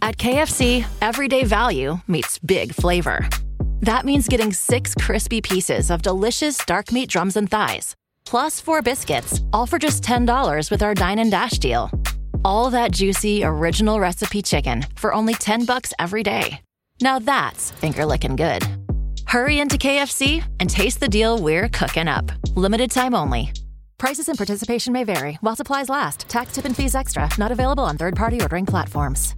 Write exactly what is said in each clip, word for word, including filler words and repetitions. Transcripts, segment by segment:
At K F C, everyday value meets big flavor. That means getting six crispy pieces of delicious dark meat drums and thighs, plus four biscuits, all for just ten dollars with our Dine and Dash deal. All that juicy, original recipe chicken for only ten bucks every day. Now that's finger-licking good. Hurry into K F C and taste the deal we're cooking up. Limited time only. Prices and participation may vary while supplies last. Tax, tip, and fees extra. Not available on third-party ordering platforms.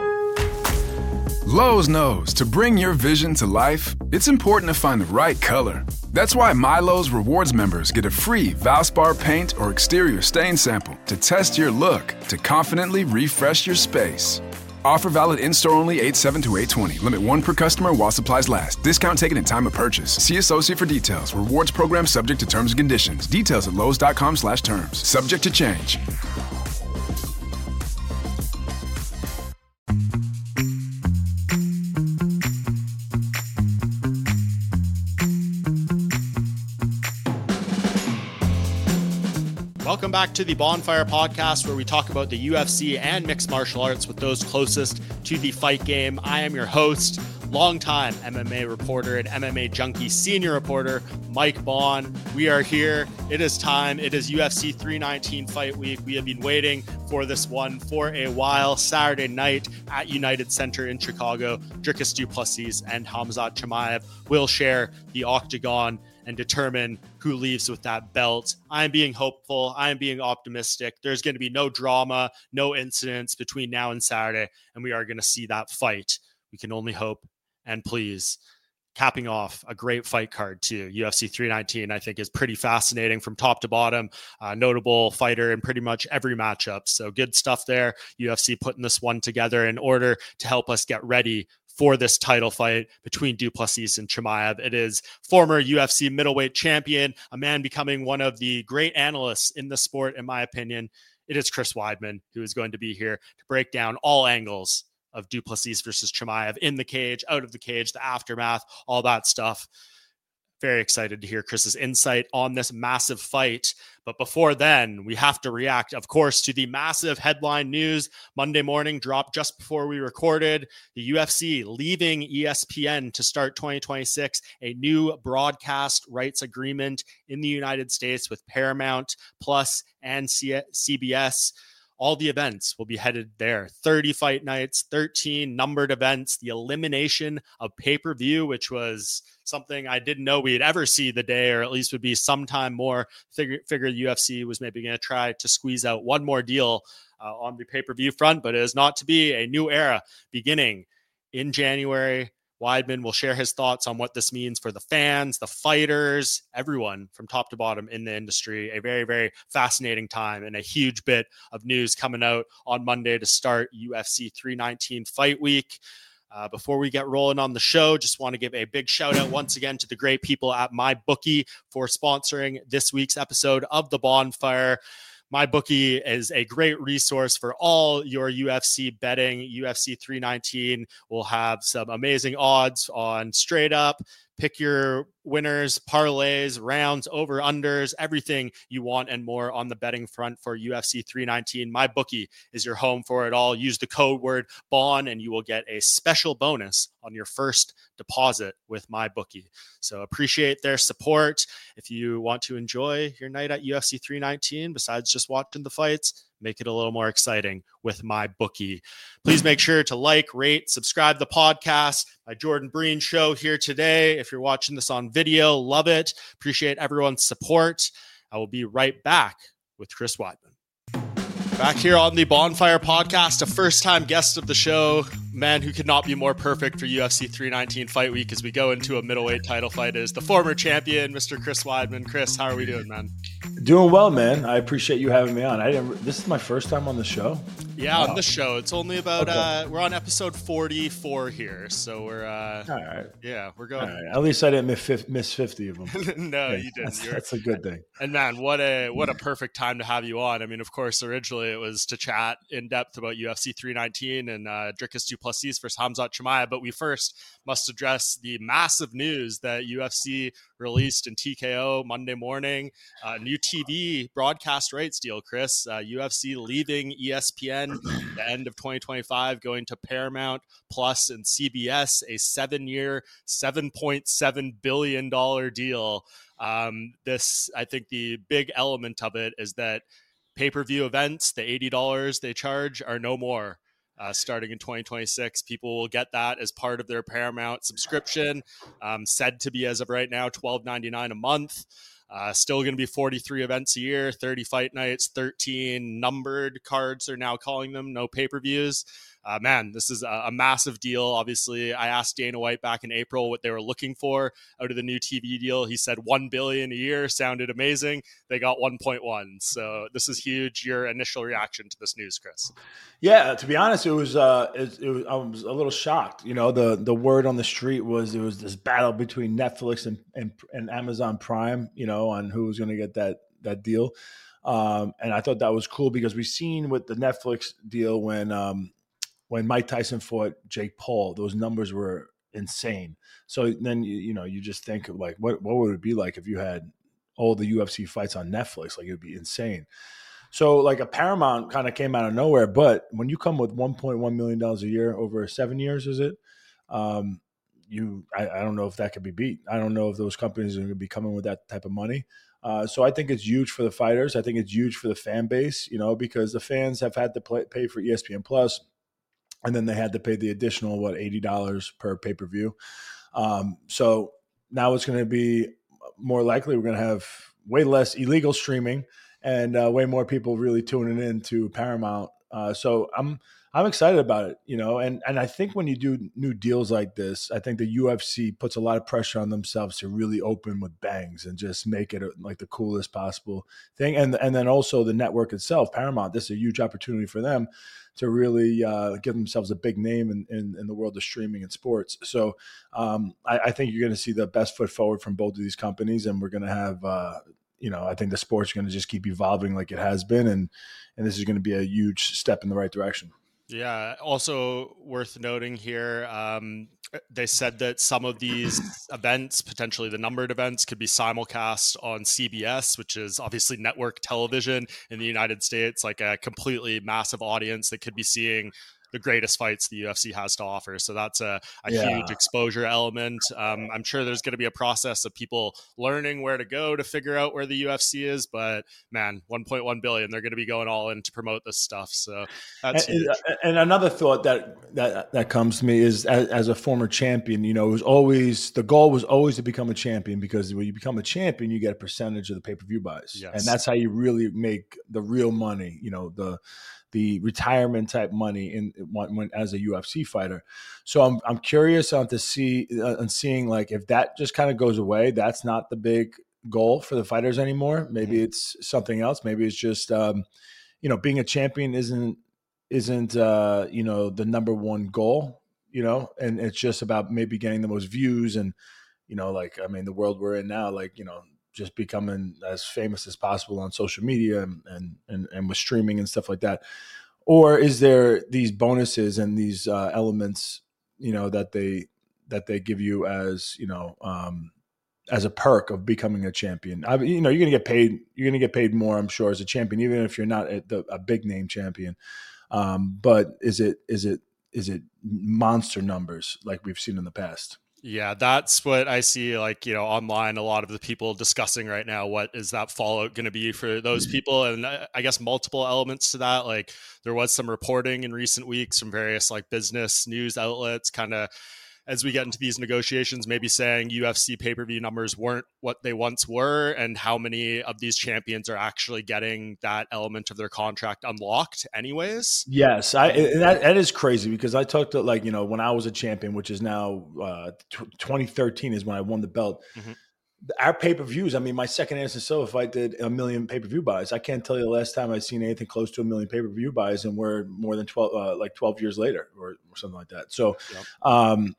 Lowe's knows to bring your vision to life, it's important to find the right color. That's why MyLowe's Rewards members get a free Valspar paint or exterior stain sample to test your look to confidently refresh your space. Offer valid in-store only eight seven to eight twenty. Limit one per customer while supplies last. Discount taken at time of purchase. See associate for details. Rewards program subject to terms and conditions. Details at lowes.com slash terms. Subject to change. Welcome back to the Bonfire Podcast, where we talk about the U F C and mixed martial arts with those closest to the fight game. I am your host, longtime M M A reporter and M M A Junkie senior reporter, Mike Bond. We are here. It is time. It is U F C three nineteen fight week. We have been waiting for this one for a while. Saturday night at United Center in Chicago, Dricus Du Plessis and Khamzat Chimaev will share the octagon and determine who leaves with that belt. I'm being hopeful. I'm being optimistic. There's going to be no drama, no incidents between now and Saturday, and we are going to see that fight. We can only hope and please. Capping off a great fight card too. U F C three nineteen, I think, is pretty fascinating from top to bottom. Uh, notable fighter in pretty much every matchup. So good stuff there. U F C putting this one together in order to help us get ready for this title fight between Du Plessis and Chimaev. It is former U F C middleweight champion, a man becoming one of the great analysts in the sport, in my opinion. It is Chris Weidman, who is going to be here to break down all angles of Du Plessis versus Chimaev, in the cage, out of the cage, the aftermath, all that stuff. Very excited to hear Chris's insight on this massive fight. But before then, we have to react, of course, to the massive headline news. Monday morning dropped just before we recorded. The U F C leaving E S P N to start twenty twenty-six, a new broadcast rights agreement in the United States with Paramount Plus and C B S. All the events will be headed there. thirty fight nights, thirteen numbered events, the elimination of pay-per-view, which was something I didn't know we'd ever see the day, or at least would be sometime more. Figure, figure the U F C was maybe going to try to squeeze out one more deal uh, on the pay-per-view front, but it is not to be. A new era beginning in January. Weidman will share his thoughts on what this means for the fans, the fighters, everyone from top to bottom in the industry. A very, very fascinating time and a huge bit of news coming out on Monday to start U F C three nineteen fight week. Uh, before we get rolling on the show, just want to give a big shout out once again to the great people at MyBookie for sponsoring this week's episode of The Bonfire. MyBookie is a great resource for all your U F C betting. U F C three nineteen will have some amazing odds on straight up. Pick your winners, parlays, rounds, over, unders, everything you want and more on the betting front for U F C three nineteen. MyBookie is your home for it all. Use the code word BON and you will get a special bonus on your first deposit with MyBookie. So appreciate their support. If you want to enjoy your night at U F C three nineteen, besides just watching the fights, make it a little more exciting with MyBookie. Please make sure to like, rate, subscribe to the podcast. My Jordan Breen show here today. If you're watching this on video, love it. Appreciate everyone's support. I will be right back with Chris Weidman. Back here on the Bonfire Podcast, a first-time guest of the show, man who could not be more perfect for U F C three nineteen fight week as we go into a middleweight title fight, is the former champion, Mister Chris Weidman. Chris, how are we doing, man? Doing well, man. I appreciate you having me on. I didn't. This is my first time on the show. Yeah, wow. on this show, it's only about okay. uh, we're on episode forty-four here, so we're uh, all right. Yeah, we're going. All right. At least I didn't miss, miss fifty of them. No, yeah, you didn't. That's, You're... that's a good thing. And man, what a what a perfect time to have you on. I mean, of course, originally it was to chat in depth about U F C three nineteen and uh, Dricus Du Duplessis versus Khamzat Chimaev. But we first must address the massive news that U F C released in T K O Monday morning. Uh, new T V broadcast rights deal, Chris. Uh, U F C leaving E S P N the end of twenty twenty-five, going to Paramount Plus and C B S, a seven-year, seven point seven billion dollars deal. Um, this, I think the big element of it is that pay-per-view events, the eighty dollars they charge, are no more. Uh, starting in twenty twenty-six, people will get that as part of their Paramount subscription, um, said to be, as of right now, twelve ninety-nine a month. Uh, still going to be forty-three events a year, thirty fight nights, thirteen numbered cards are now calling them, no pay-per-views. Uh, man, this is a, a massive deal. Obviously, I asked Dana White back in April what they were looking for out of the new T V deal. He said one billion dollars a year sounded amazing. They got one point one. So this is huge. Your initial reaction to this news, Chris? Yeah, to be honest, it was, uh, it, it was I was a little shocked. You know, the the word on the street was it was this battle between Netflix and and, and Amazon Prime, you know, on who was going to get that that deal. Um, and I thought that was cool because we've seen with the Netflix deal when um, when Mike Tyson fought Jake Paul, those numbers were insane. So then, you, you know, you just think of like, what, what would it be like if you had all the U F C fights on Netflix? Like, it would be insane. So like a Paramount kind of came out of nowhere. But when you come with one point one million dollars a year over seven years, is it? Um, you, I, I don't know if that could be beat. I don't know if those companies are going to be coming with that type of money. Uh, so I think it's huge for the fighters. I think it's huge for the fan base, you know, because the fans have had to play, pay for E S P N Plus. And then they had to pay the additional, what, eighty dollars per pay-per-view. Um, so now it's going to be more likely we're going to have way less illegal streaming and uh, way more people really tuning in to Paramount. Uh, so I'm I'm excited about it, you know, and and I think when you do new deals like this, I think the U F C puts a lot of pressure on themselves to really open with bangs and just make it a, like the coolest possible thing. And and then also the network itself, Paramount, this is a huge opportunity for them to really uh, give themselves a big name in, in, in the world of streaming and sports. So um, I, I think you're going to see the best foot forward from both of these companies, and we're going to have, uh, you know, I think the sport's going to just keep evolving like it has been, and and this is going to be a huge step in the right direction. Yeah. Also worth noting here, um, they said that some of these events, potentially the numbered events, could be simulcast on C B S, which is obviously network television in the United States, like a completely massive audience that could be seeing the greatest fights the U F C has to offer. So that's a, a yeah. huge exposure element. Um, I'm sure there's going to be a process of people learning where to go to figure out where the U F C is, but man, one point one billion, they're going to be going all in to promote this stuff. So that's and, huge. And another thought that, that, that comes to me is as, as a former champion, you know, it was always, the goal was always to become a champion, because when you become a champion, you get a percentage of the pay-per-view buys. Yes. And that's how you really make the real money, you know, the, the retirement type money in when, when as a U F C fighter. So I'm I'm curious on to see uh, and seeing like if that just kind of goes away. That's not the big goal for the fighters anymore. Maybe mm-hmm. it's something else. Maybe it's just um, you know, being a champion isn't isn't uh, you know, the number one goal. You know, and it's just about maybe getting the most views and, you know, like I mean the world we're in now, like, you know, just becoming as famous as possible on social media and, and, and, and with streaming and stuff like that? Or is there these bonuses and these uh, elements, you know, that they, that they give you as, you know, um, as a perk of becoming a champion? I, you know, you're going to get paid, you're going to get paid more, I'm sure, as a champion, even if you're not a, the, a big name champion. Um, but is it, is it, is it monster numbers like we've seen in the past? Yeah, that's what I see, like, you know, online, a lot of the people discussing right now, what is that fallout going to be for those people? And I guess multiple elements to that. Like there was some reporting in recent weeks from various like business news outlets, kind of as we get into these negotiations, maybe saying U F C pay-per-view numbers weren't what they once were, and how many of these champions are actually getting that element of their contract unlocked anyways. Yes, I that, that is crazy, because I talked to, like, you know, when I was a champion, which is now uh, twenty thirteen is when I won the belt. Mm-hmm. Our pay-per-views, I mean, my second Anderson Silva fight did a million pay-per-view buys. I can't tell you the last time I've seen anything close to a million pay-per-view buys, and we're more than twelve, uh, like twelve years later or, or something like that. So, yep. um,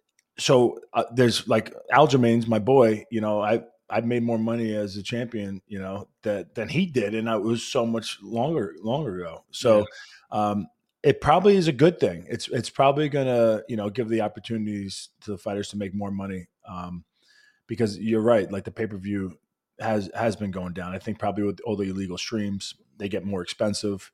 So uh, there's like Aljamain's my boy, you know, I, I made more money as a champion, you know, that than he did. And it was so much longer, longer ago. So yeah. um, it probably is a good thing. It's it's probably gonna, you know, give the opportunities to the fighters to make more money. Um, because you're right, like the pay per view has has been going down. I think probably with all the illegal streams, they get more expensive.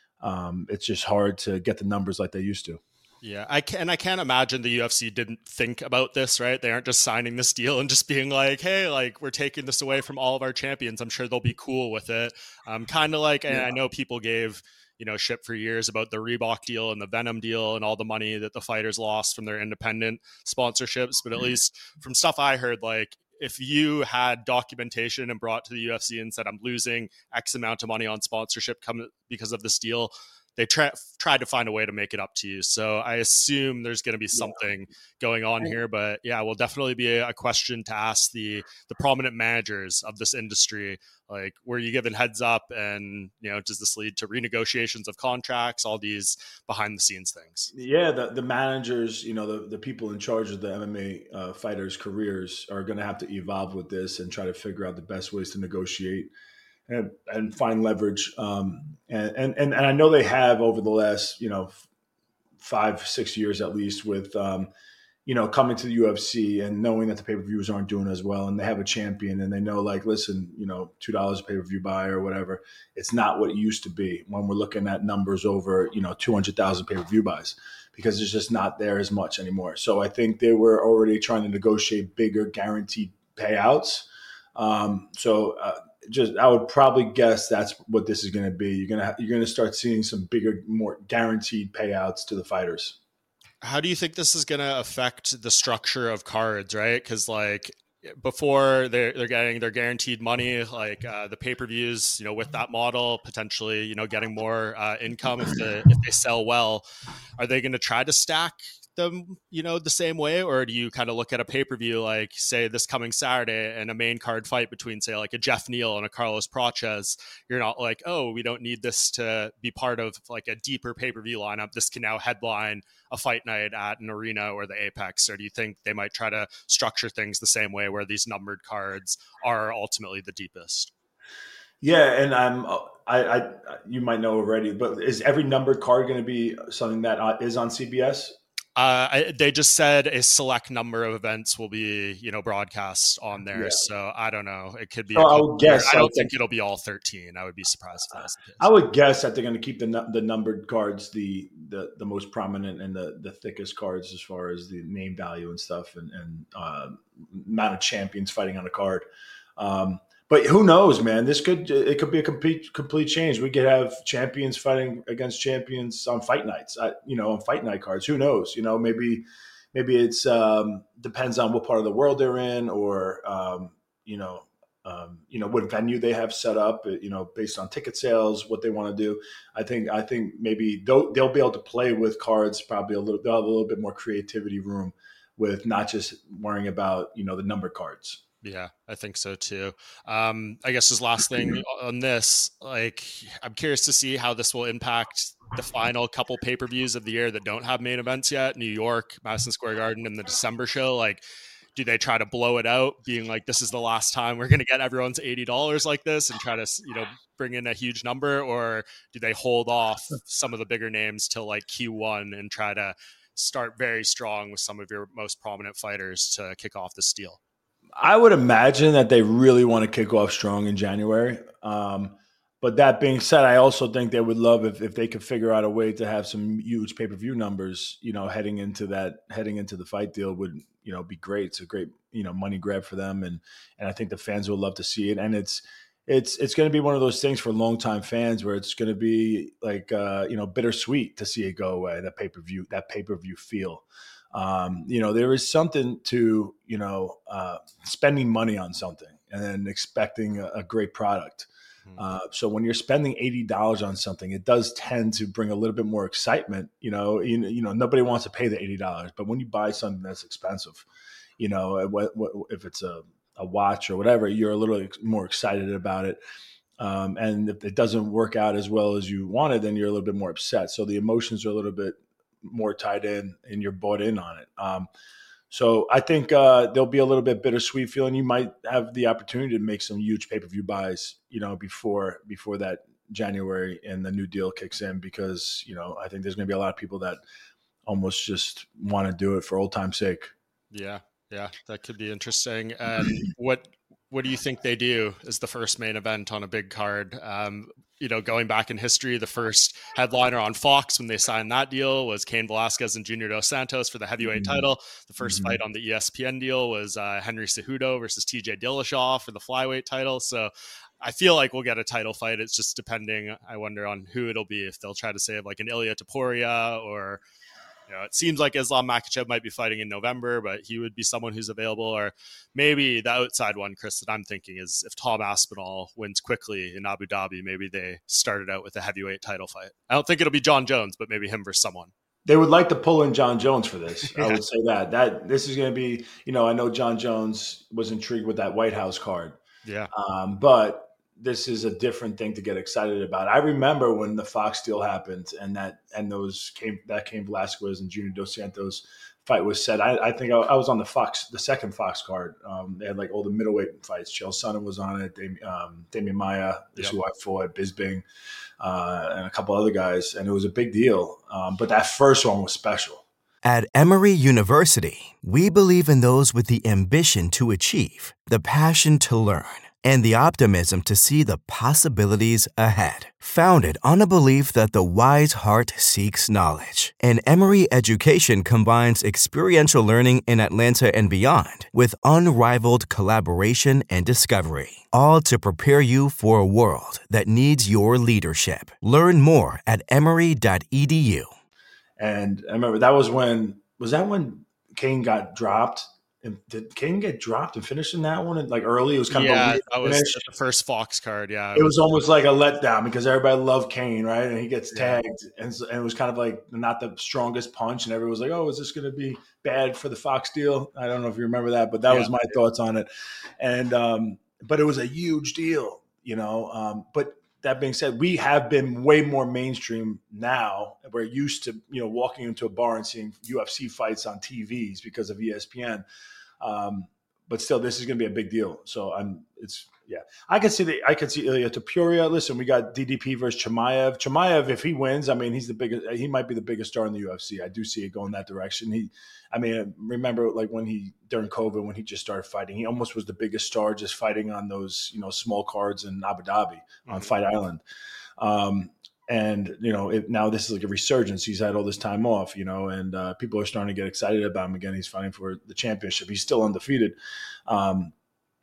Um, it's just hard to get the numbers like they used to. Yeah, I can, and I can't imagine the U F C didn't think about this, right? They aren't just signing this deal and just being like, "Hey, like we're taking this away from all of our champions." I'm sure they'll be cool with it. Um, kind of like, and Yeah. I know people gave you know shit for years about the Reebok deal and the Venom deal and all the money that the fighters lost from their independent sponsorships, but at least from stuff I heard, like if you had documentation and brought to the U F C and said, "I'm losing X amount of money on sponsorship come because of this deal," they try, tried to find a way to make it up to you. So I assume there's going to be something yeah. going on here, but yeah, will definitely be a, a question to ask the, the prominent managers of this industry. Like, were you given heads up, and, you know, does this lead to renegotiations of contracts, all these behind the scenes things? Yeah. The, the managers, you know, the, the people in charge of the M M A uh, fighters' careers are going to have to evolve with this and try to figure out the best ways to negotiate And, and find leverage. Um, and, and, and I know they have over the last, you know, five, six years at least with, um, you know, coming to the U F C and knowing that the pay-per-views aren't doing as well, and they have a champion and they know, like, listen, you know, two dollars a pay-per-view buy or whatever. It's not what it used to be when we're looking at numbers over, you know, two hundred thousand pay-per-view buys, because it's just not there as much anymore. So I think they were already trying to negotiate bigger guaranteed payouts. Um, so, uh, Just, I would probably guess that's what this is going to be. You're gonna you're gonna start seeing some bigger, more guaranteed payouts to the fighters. How do you think this is going to affect the structure of cards, right? Because like before they're they're getting their guaranteed money, like uh, the pay per views, you know, with that model, potentially, you know, getting more uh, income if the if they sell well. Are they going to try to stack them, you know, the same way, or do you kind of look at a pay-per-view like, say, this coming Saturday and a main card fight between, say, like a Jeff Neal and a Carlos Praches? You're not like, oh, we don't need this to be part of like a deeper pay-per-view lineup. This can now headline a fight night at an arena or the Apex. Or do you think they might try to structure things the same way, where these numbered cards are ultimately the deepest? Yeah, and I'm I, I you might know already, but is every numbered card going to be something that uh, is on C B S? Uh, I, they just said a select number of events will be, you know, broadcast on there. Yeah. So I don't know. It could be. So I would guess. I don't I think, think it'll be all thirteen. I would be surprised if that's the case. I would guess that they're going to keep the the numbered cards the the the most prominent and the the thickest cards as far as the name value and stuff, and and uh, amount of champions fighting on a card. Um, But who knows, man? This could it could be a complete complete change. We could have champions fighting against champions on fight nights. I, you know, on fight night cards. Who knows? You know, maybe maybe it's um, depends on what part of the world they're in, or um, you know, um, you know what venue they have set up. You know, based on ticket sales, what they want to do. I think I think maybe they'll, they'll be able to play with cards. Probably a little. They'll have a little bit more creativity room with not just worrying about, you know, the number cards. Yeah, I think so too. Um, I guess this last thing on this, like, I'm curious to see how this will impact the final couple pay-per-views of the year that don't have main events yet. New York, Madison Square Garden, and the December show. Like, do they try to blow it out, being like, this is the last time we're going to get everyone's eighty dollars like this, and try to, you know, bring in a huge number? Or do they hold off some of the bigger names till like Q one and try to start very strong with some of your most prominent fighters to kick off this deal? I would imagine that they really want to kick off strong in January. Um, but that being said, I also think they would love if, if they could figure out a way to have some huge pay-per-view numbers, you know, heading into that, heading into the fight deal would, you know, be great. It's a great, you know, money grab for them. And, and I think the fans will love to see it. And it's, it's, it's going to be one of those things for longtime fans where it's going to be like, uh, you know, bittersweet to see it go away, that pay-per-view, that pay-per-view feel. Um, you know, there is something to, you know, uh, spending money on something and then expecting a, a great product. Mm-hmm. Uh, so when you're spending eighty dollars on something, it does tend to bring a little bit more excitement. You know, you, you know, nobody wants to pay the eighty dollars, but when you buy something that's expensive, you know, what, what, if it's a, a watch or whatever, you're a little more excited about it. Um, and if it doesn't work out as well as you wanted, then you're a little bit more upset. So the emotions are a little bit more tied in and you're bought in on it. Um, so I think uh, there'll be a little bit bittersweet feeling. You might have the opportunity to make some huge pay-per-view buys, you know, before, before that, January and the new deal kicks in, because, you know, I think there's going to be a lot of people that almost just want to do it for old time's sake. Yeah. Yeah. That could be interesting. And what, what do you think they do as the first main event on a big card? Um, you know, going back in history, the first headliner on Fox when they signed that deal was Cain Velasquez and Junior Dos Santos for the heavyweight mm-hmm. title. The first mm-hmm. fight on the E S P N deal was uh, Henry Cejudo versus T J Dillashaw for the flyweight title. So I feel like we'll get a title fight. It's just depending, I wonder, on who it'll be. If they'll try to save like an Ilia Topuria, or, you know, it seems like Islam Makhachev might be fighting in November, but he would be someone who's available. Or maybe the outside one, Chris, that I'm thinking is if Tom Aspinall wins quickly in Abu Dhabi, maybe they started out with a heavyweight title fight. I don't think it'll be John Jones, but maybe him versus someone. They would like to pull in John Jones for this. Yeah. I would say that. That this is going to be, you know, I know John Jones was intrigued with that White House card. Yeah. Um, but this is a different thing to get excited about. I remember when the Fox deal happened and that and those came that came Velasquez and Junior Dos Santos fight was set. I, I think I, I was on the Fox, the second Fox card. Um, they had like all the middleweight fights. Chael Sonnen was on it. Dam- um, Damian Maia is yep. who I fought. Bisbing uh, and a couple other guys, and it was a big deal. Um, but that first one was special. At Emory University, we believe in those with the ambition to achieve, the passion to learn, and the optimism to see the possibilities ahead. Founded on a belief that the wise heart seeks knowledge, and Emory Education combines experiential learning in Atlanta and beyond with unrivaled collaboration and discovery, all to prepare you for a world that needs your leadership. Learn more at emory dot e d u. And I remember that was when, was that when Cain got dropped? And did Cain get dropped and finished in that one? And like early, it was kind yeah, of a that was finish. The first Fox card. Yeah, it was almost like a letdown because everybody loved Cain, right? And he gets tagged, yeah. and, and it was kind of like not the strongest punch, and everyone was like, "Oh, is this going to be bad for the Fox deal?" I don't know if you remember that, but that yeah. was my thoughts on it. And um, but it was a huge deal, you know. Um, but that being said, we have been way more mainstream now. We're used to, you know, walking into a bar and seeing U F C fights on T Vs because of E S P N. Um, but still, this is going to be a big deal. So I'm, it's, yeah, I could see the, I could see Ilia Topuria. Listen, we got D D P versus Chimaev. Chimaev, if he wins, I mean, he's the biggest, he might be the biggest star in the U F C. I do see it going that direction. He, I mean, remember like when he, during COVID, when he just started fighting, he almost was the biggest star just fighting on those, you know, small cards in Abu Dhabi on mm-hmm. Fight Island. Um, And, you know, it, now this is like a resurgence. He's had all this time off, you know, and uh, people are starting to get excited about him again. He's fighting for the championship. He's still undefeated. Um,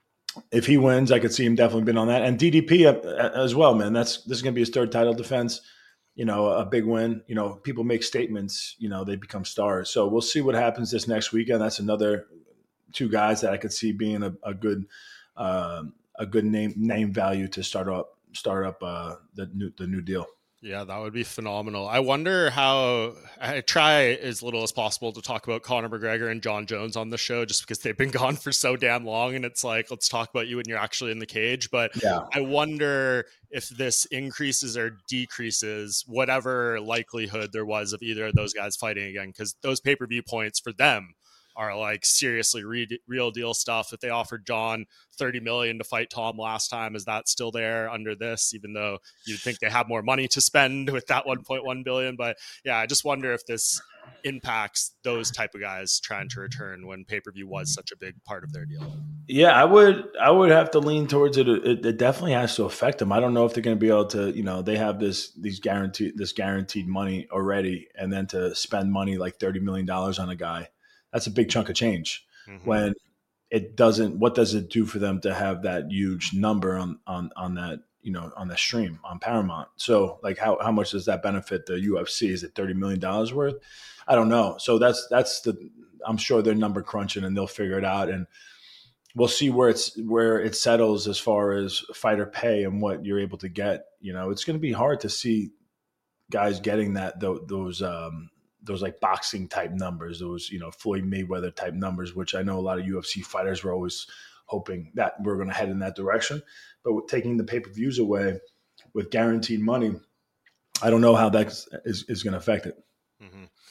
if he wins, I could see him definitely been on that. And D D P as well, man. That's This is going to be his third title defense, you know, a big win. You know, people make statements, you know, they become stars. So we'll see what happens this next weekend. That's another two guys that I could see being a, a good uh, a good name name value to start up, start up uh, the new the new deal. Yeah, that would be phenomenal. I wonder how I try as little as possible to talk about Conor McGregor and John Jones on the show just because they've been gone for so damn long. And it's like, let's talk about you when you're actually in the cage. But yeah. I wonder if this increases or decreases whatever likelihood there was of either of those guys fighting again, because those pay-per-view points for them are like seriously re- real deal stuff. If they offered John thirty million to fight Tom last time, is that still there under this, even though you'd think they have more money to spend with that one point one billion? But yeah, I just wonder if this impacts those type of guys trying to return when pay-per-view was such a big part of their deal. Yeah, I would, I would have to lean towards it. It, it definitely has to affect them. I don't know if they're going to be able to, you know, they have this, these guaranteed, this guaranteed money already. And then to spend money like thirty million dollars on a guy, that's a big chunk of change. Mm-hmm. When it doesn't, what does it do for them to have that huge number on, on, on that, you know, on the stream on Paramount? So like how, how much does that benefit the U F C? Is it thirty million dollars worth? I don't know. So that's, that's the, I'm sure they're number crunching and they'll figure it out. And we'll see where it's, where it settles as far as fighter pay and what you're able to get. You know, it's going to be hard to see guys getting that, those, um, those like boxing type numbers, those, you know, Floyd Mayweather type numbers, which I know a lot of U F C fighters were always hoping that we're going to head in that direction. But with taking the pay-per-views away with guaranteed money, I don't know how that is, is going to affect it. Mm-hmm.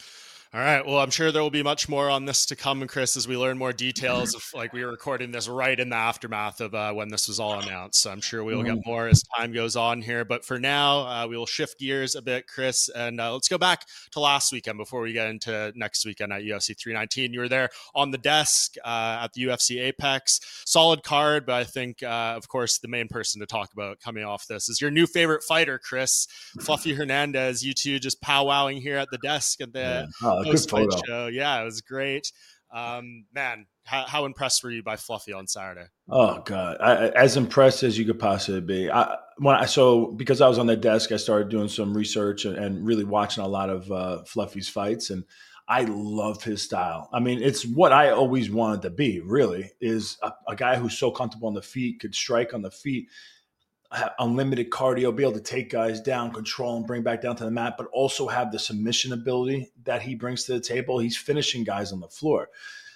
All right. Well, I'm sure there will be much more on this to come, Chris, as we learn more details of like we were recording this right in the aftermath of uh, when this was all announced. So I'm sure we will get more as time goes on here. But for now, uh, we will shift gears a bit, Chris, and uh, let's go back to last weekend before we get into next weekend at U F C three nineteen. You were there on the desk uh, at the U F C Apex. Solid card, but I think, uh, of course, the main person to talk about coming off this is your new favorite fighter, Chris, Fluffy Hernandez. You two just powwowing here at the desk at the Yeah. Oh, good post-fight photo. show. Yeah, it was great. Um, man, how, how impressed were you by Fluffy on Saturday? Oh God, I, as impressed as you could possibly be. I, when I so because I was on the desk, I started doing some research and, and really watching a lot of uh, Fluffy's fights, and I love his style. I mean, it's what I always wanted to be. Really, is a, a guy who's so comfortable on the feet, could strike on the feet, have unlimited cardio, be able to take guys down, control and bring back down to the mat, but also have the submission ability that he brings to the table. He's finishing guys on the floor.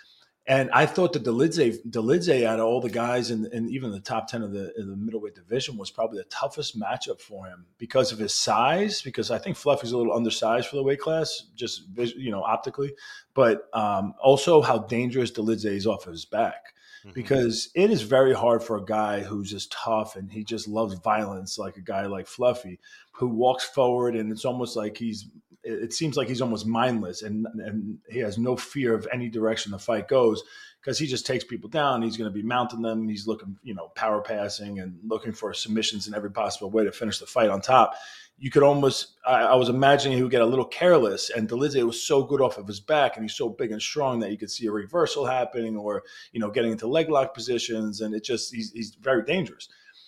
And I thought that Dolidze, Dolidze out of all the guys in, in even the top ten of the, in the middleweight division was probably the toughest matchup for him because of his size, because I think Fluffy's a little undersized for the weight class, just, you know, optically, but um, also how dangerous Dolidze is off of his back. Mm-hmm. Because it is very hard for a guy who's just tough and he just loves violence, like a guy like Fluffy, who walks forward and it's almost like he's – it seems like he's almost mindless and, and he has no fear of any direction the fight goes because he just takes people down. He's going to be mounting them. He's looking, you know, power passing and looking for submissions in every possible way to finish the fight on top. You could almost – I was imagining he would get a little careless, and Dolidze was so good off of his back and he's so big and strong that you could see a reversal happening or, you know, getting into leg lock positions, and it just – he's he's very dangerous.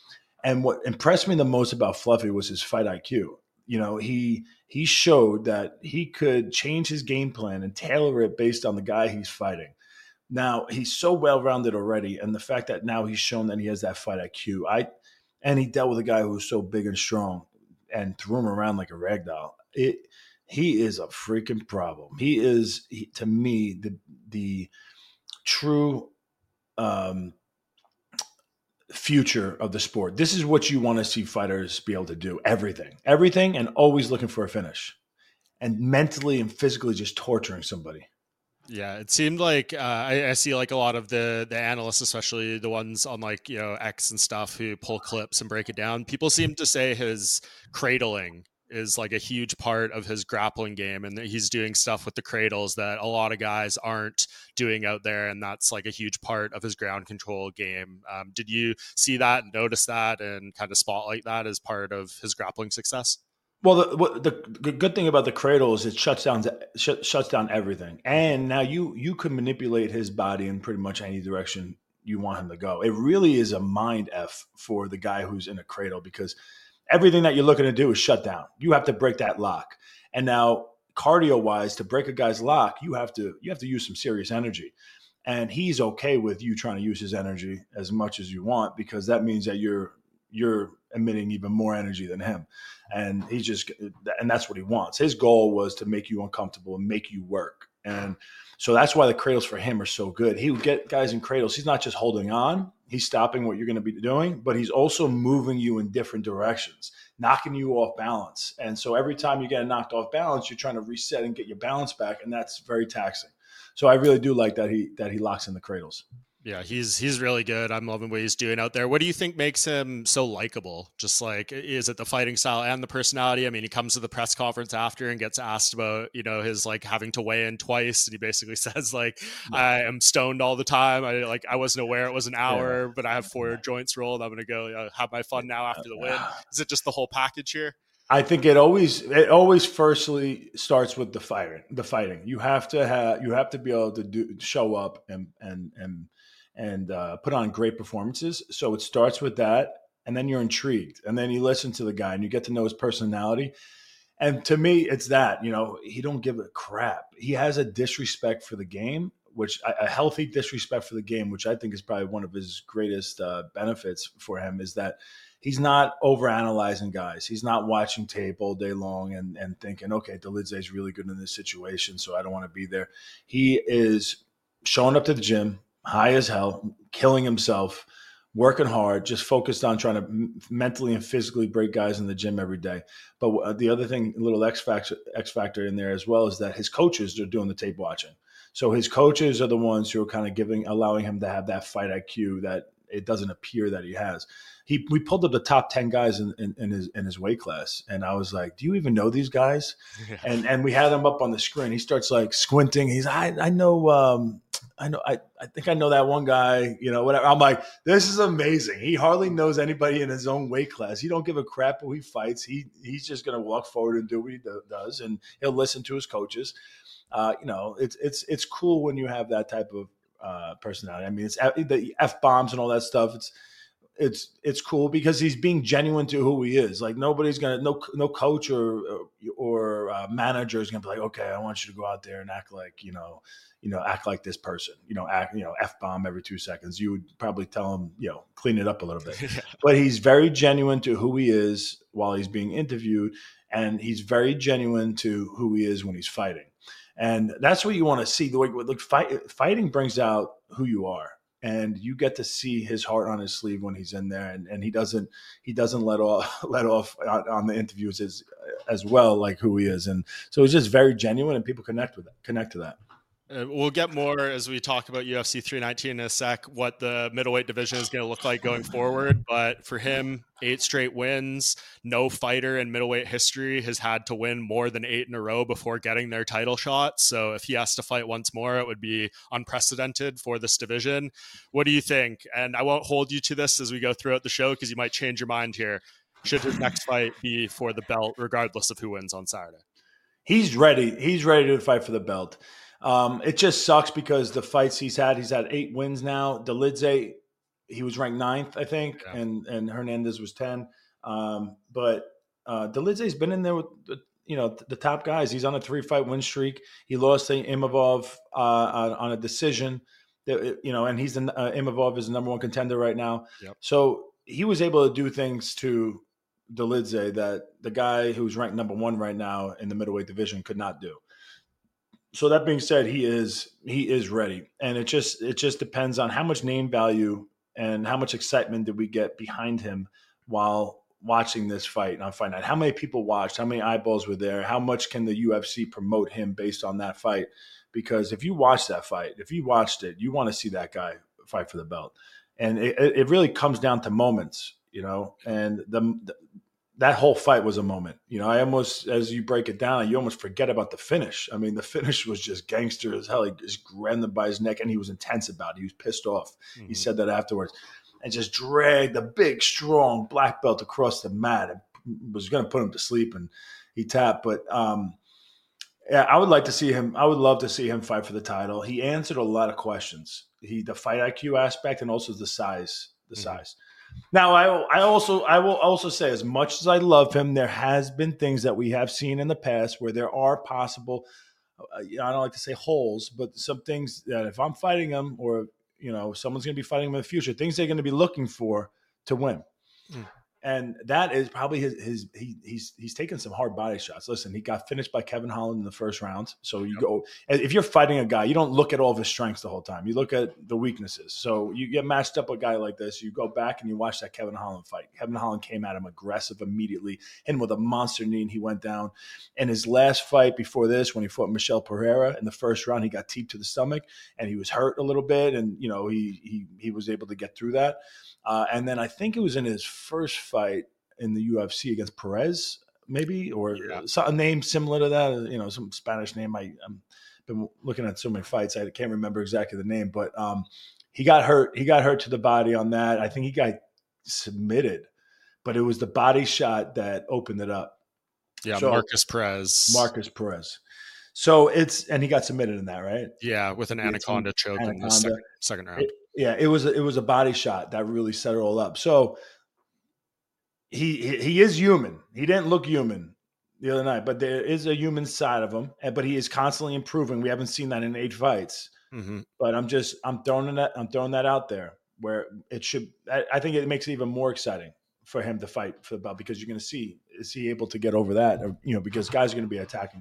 And what impressed me the most about Fluffy was his fight I Q. You know, he he showed that he could change his game plan and tailor it based on the guy he's fighting. Now, he's so well-rounded already, and the fact that now he's shown that he has that fight I Q, I and he dealt with a guy who was so big and strong and threw him around like a rag doll. It, he is a freaking problem. He is, he, to me, the the true um, future of the sport. This is what you want to see fighters be able to do. Everything. Everything, and always looking for a finish. And mentally and physically just torturing somebody. Yeah, it seemed like uh, I, I see like a lot of the the analysts, especially the ones on like, you know, X and stuff, who pull clips and break it down. People seem to say his cradling is like a huge part of his grappling game, and that he's doing stuff with the cradles that a lot of guys aren't doing out there, and that's like a huge part of his ground control game. Um, did you see that, notice that, and kind of spotlight that as part of his grappling success? Well, the, the the good thing about the cradle is it shuts down sh- shuts down everything, and now you you can manipulate his body in pretty much any direction you want him to go. It really is a mind f for the guy who's in a cradle, because everything that you're looking to do is shut down. You have to break that lock, and now cardio wise, to break a guy's lock, you have to you have to use some serious energy, and he's okay with you trying to use his energy as much as you want, because that means that you're you're emitting even more energy than him. And he just, and that's what he wants. His goal was to make you uncomfortable and make you work. And so that's why the cradles for him are so good. He would get guys in cradles. He's not just holding on. He's stopping what you're going to be doing, but he's also moving you in different directions, knocking you off balance. And so every time you get knocked off balance, you're trying to reset and get your balance back. And that's very taxing. So I really do like that he, that he locks in the cradles. Yeah, he's he's really good. I'm loving what he's doing out there. What do you think makes him so likable? Just like, is it the fighting style and the personality? I mean, he comes to the press conference after and gets asked about, you know, his like having to weigh in twice, and he basically says like, yeah. I am stoned all the time. I like I wasn't aware it was an hour, yeah. but I have four joints rolled. I'm gonna go uh, have my fun now after the win. Is it just the whole package here? I think it always it always firstly starts with the fighting. The fighting. You have to have you have to be able to do show up and and and. and uh, put on great performances. So it starts with that, and then you're intrigued, and then you listen to the guy and you get to know his personality. And to me, it's that, you know, he don't give a crap. He has a disrespect for the game, which a healthy disrespect for the game, which I think is probably one of his greatest uh, benefits for him, is that he's not overanalyzing guys. He's not watching tape all day long and, and thinking, okay, Dolidze is really good in this situation, so I don't want to be there. He is showing up to the gym, high as hell, killing himself, working hard, just focused on trying to m- mentally and physically break guys in the gym every day. But uh, the other thing, a little X factor, X factor in there as well, is that his coaches are doing the tape watching. So his coaches are the ones who are kind of giving, allowing him to have that fight I Q that it doesn't appear that he has. He we pulled up the top ten guys in, in, in his in his weight class, and I was like, "Do you even know these guys?" Yeah. And and we had him up on the screen. He starts like squinting. He's I I know um, I know I, I think I know that one guy. You know whatever. I'm like, this is amazing. He hardly knows anybody in his own weight class. He don't give a crap who he fights. He he's just gonna walk forward and do what he do, does, and he'll listen to his coaches. Uh, you know, it's it's it's cool when you have that type of uh, personality. I mean, it's the F bombs and all that stuff. It's it's it's cool because he's being genuine to who he is. Like nobody's gonna no no coach or or uh, manager is gonna be like, okay, I want you to go out there and act like you know you know act like this person. You know, act you know F bomb every two seconds. You would probably tell him you know clean it up a little bit. Yeah. But he's very genuine to who he is while he's being interviewed, and he's very genuine to who he is when he's fighting. And that's what you want to see. The way look, fight, fighting brings out who you are, and you get to see his heart on his sleeve when he's in there, and, and he doesn't he doesn't let off let off on, on the interviews as as well, like who he is. And so it's just very genuine, and people connect with that, connect to that. Uh, we'll get more as we talk about U F C three nineteen in a sec, what the middleweight division is going to look like going forward. But for him, eight straight wins. No fighter in middleweight history has had to win more than eight in a row before getting their title shot. So if he has to fight once more, it would be unprecedented for this division. What do you think? And I won't hold you to this as we go throughout the show because you might change your mind here. Should his next fight be for the belt, regardless of who wins on Saturday? He's ready. He's ready to fight for the belt. Um, it just sucks because the fights he's had, he's had eight wins now. Dolidze, he was ranked ninth, I think, yeah. and and Hernandez was ten. Um, but uh, Dolidze's been in there with the, you know the top guys. He's on a three-fight win streak. He lost to Imavov uh, on, on a decision. That, you know, and he's the uh, Imavov is the number one contender right now. Yep. So he was able to do things to Dolidze that the guy who's ranked number one right now in the middleweight division could not do. So that being said, he is he is ready, and it just it just depends on how much name value and how much excitement did we get behind him while watching this fight on Fight Night. How many people watched? How many eyeballs were there? How much can the U F C promote him based on that fight? Because if you watch that fight, if you watched it, you want to see that guy fight for the belt, and it, it really comes down to moments, you know. And the, the that whole fight was a moment. You know, I almost, as you break it down, you almost forget about the finish. I mean, the finish was just gangster as hell. He just grabbed him by his neck, and he was intense about it. He was pissed off. Mm-hmm. He said that afterwards. And just dragged the big, strong black belt across the mat. It was going to put him to sleep, and he tapped. But um, yeah, I would like to see him. I would love to see him fight for the title. He answered a lot of questions. He, the fight I Q aspect, and also the size, the mm-hmm. size. Now, I I also I will also say, as much as I love him, there has been things that we have seen in the past where there are possible, uh, I don't like to say holes, but some things that if I'm fighting him, or you know someone's going to be fighting him in the future, things they're going to be looking for to win. Mm. And that is probably his, his he he's he's taken some hard body shots. Listen, he got finished by Kevin Holland in the first round. So you yep. go, if you're fighting a guy, you don't look at all of his strengths the whole time. You look at the weaknesses. So you get matched up with a guy like this. You go back and you watch that Kevin Holland fight. Kevin Holland came at him aggressive immediately, hit him with a monster knee, and he went down. And his last fight before this, when he fought Michel Pereira in the first round, he got teeped to the stomach and he was hurt a little bit. And, you know, he he he was able to get through that. Uh, and then I think it was in his first fight in the U F C against Perez, maybe, or yeah. a name similar to that, you know, some Spanish name. I, I've been looking at so many fights, I can't remember exactly the name, but um, he got hurt. He got hurt to the body on that. I think he got submitted, but it was the body shot that opened it up. Yeah, so, Marcus Perez. Marcus Perez. So it's, and he got submitted in that, right? Yeah, with an anaconda choke anaconda. in the second, second round. It, yeah, it was, it was a body shot that really set it all up. So he, he, he is human. He didn't look human the other night, but there is a human side of him, and, but he is constantly improving. We haven't seen that in eight fights, mm-hmm. but I'm just, I'm throwing that, I'm throwing that out there where it should, I, I think it makes it even more exciting for him to fight for the belt, because you're going to see, is he able to get over that? Or, you know, because guys are going to be attacking that.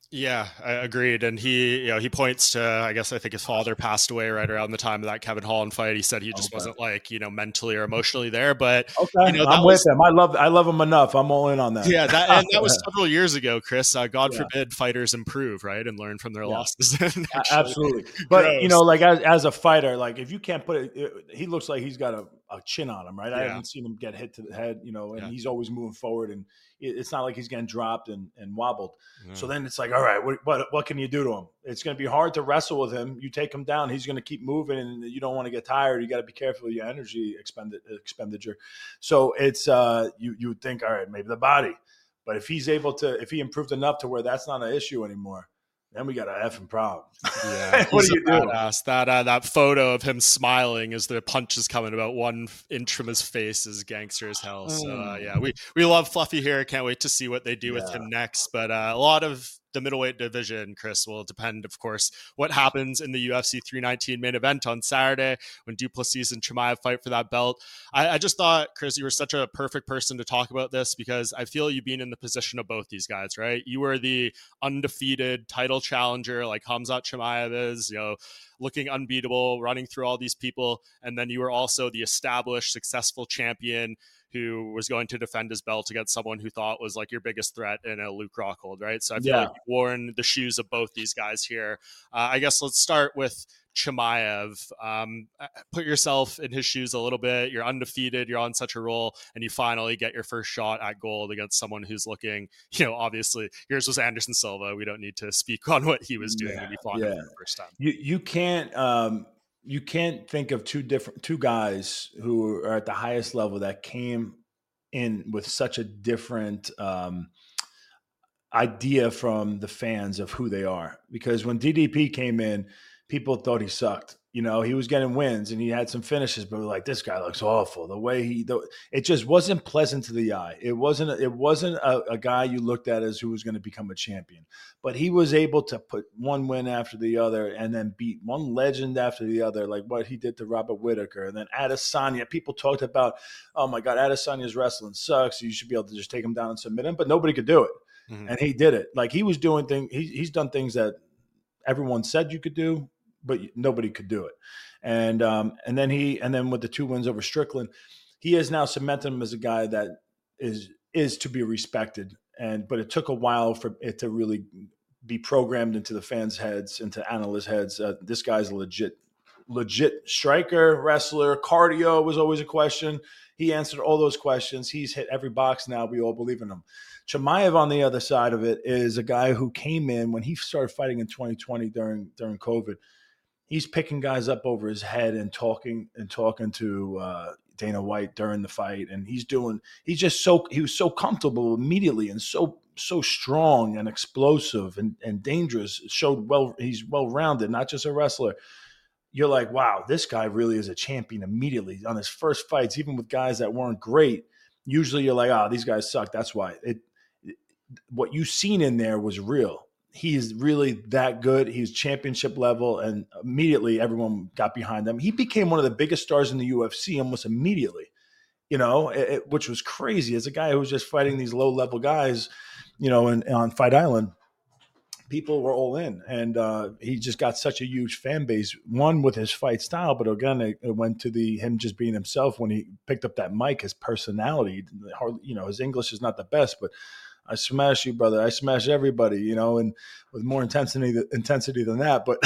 Yeah, I agreed. And he, you know, he points to, I guess, I think his father passed away right around the time of that Kevin Holland fight. He said he just Okay. wasn't like, you know, mentally or emotionally there. But, Okay, you know, I'm that with was, him. I love I love him enough. I'm all in on that. yeah, that, and that was several years ago, Chris. Uh, God Yeah. forbid fighters improve, right? And learn from their Yeah. losses and A- actually Absolutely. But, you grows. know, like as, as a fighter, like if you can't put it, it, he looks like he's got a, a chin on him, right? I Yeah. haven't seen him get hit to the head, you know, and Yeah. he's always moving forward, and it, it's not like he's getting dropped and, and wobbled. Yeah. So then it's like, all right, what, what, what can you do to him? It's going to be hard to wrestle with him. You take him down, he's going to keep moving, and you don't want to get tired. You got to be careful of your energy expended, expenditure. So it's, uh, you, you would think, all right, maybe the body. But if he's able to, if he improved enough to where that's not an issue anymore, then we got an effing problem. Yeah, What he's do a you do? badass. That uh, that photo of him smiling as the punch is coming about one inch from his face is gangster as hell. So uh, yeah, we we love Fluffy here. Can't wait to see what they do Yeah. with him next. But uh, a lot of the middleweight division, Chris, will depend, of course, what happens in the U F C three nineteen main event on Saturday when Duplessis and Chimaev fight for that belt. I, I just thought, Chris, you were such a perfect person to talk about this because I feel you being in the position of both these guys, right? You were the undefeated title challenger like Khamzat Chimaev is, you know, looking unbeatable, running through all these people. And then you were also the established, successful champion who was going to defend his belt against someone who thought was like your biggest threat in a Luke Rockhold, right? So I feel Yeah. like you've worn the shoes of both these guys here. Uh, I guess let's start with Chimaev. Um, put yourself in his shoes a little bit. You're undefeated. You're on such a roll, and you finally get your first shot at gold against someone who's looking, you know, obviously yours was Anderson Silva. We don't need to speak on what he was doing Yeah, when you fought yeah. him for the first time. You you can't um, you can't think of two different two guys who are at the highest level that came in with such a different um, idea from the fans of who they are. Because when D D P came in, people thought he sucked. You know, he was getting wins and he had some finishes, but we're like, this guy looks awful. The way he, the, it just wasn't pleasant to the eye. It wasn't, it wasn't a, a guy you looked at as who was going to become a champion. But he was able to put one win after the other and then beat one legend after the other, like what he did to Robert Whittaker. And then Adesanya, people talked about, oh my God, Adesanya's wrestling sucks. You should be able to just take him down and submit him, but nobody could do it. Mm-hmm. And he did it. Like he was doing things, he, he's done things that everyone said you could do, but nobody could do it. And um, and then he and then with the two wins over Strickland, he has now cemented him as a guy that is is to be respected. And but it took a while for it to really be programmed into the fans' heads, into analysts' heads. Uh, this guy's a legit, legit striker, wrestler. Cardio was always a question. He answered all those questions. He's hit every box now. We all believe in him. Chimaev on the other side of it is a guy who came in when he started fighting in twenty twenty during during COVID. He's picking guys up over his head and talking and talking to uh, Dana White during the fight, and he's doing. He's just so he was so comfortable immediately and so so strong and explosive and, and dangerous. Showed well. He's well rounded, not just a wrestler. You're like, wow, this guy really is a champion immediately on his first fights, even with guys that weren't great. Usually, you're like, oh, these guys suck. That's why it. it what you seen in there was real. He's really that good. He's championship level, and immediately everyone got behind him. He became one of the biggest stars in the U F C almost immediately, you know, it, it, which was crazy. As a guy who was just fighting these low-level guys, you know, and on Fight Island, people were all in, and uh, he just got such a huge fan base. One with his fight style, but again, it, it went to the him just being himself when he picked up that mic. His personality, you know, his English is not the best, but I smash you, brother. I smash everybody, you know, and with more intensity intensity than that. But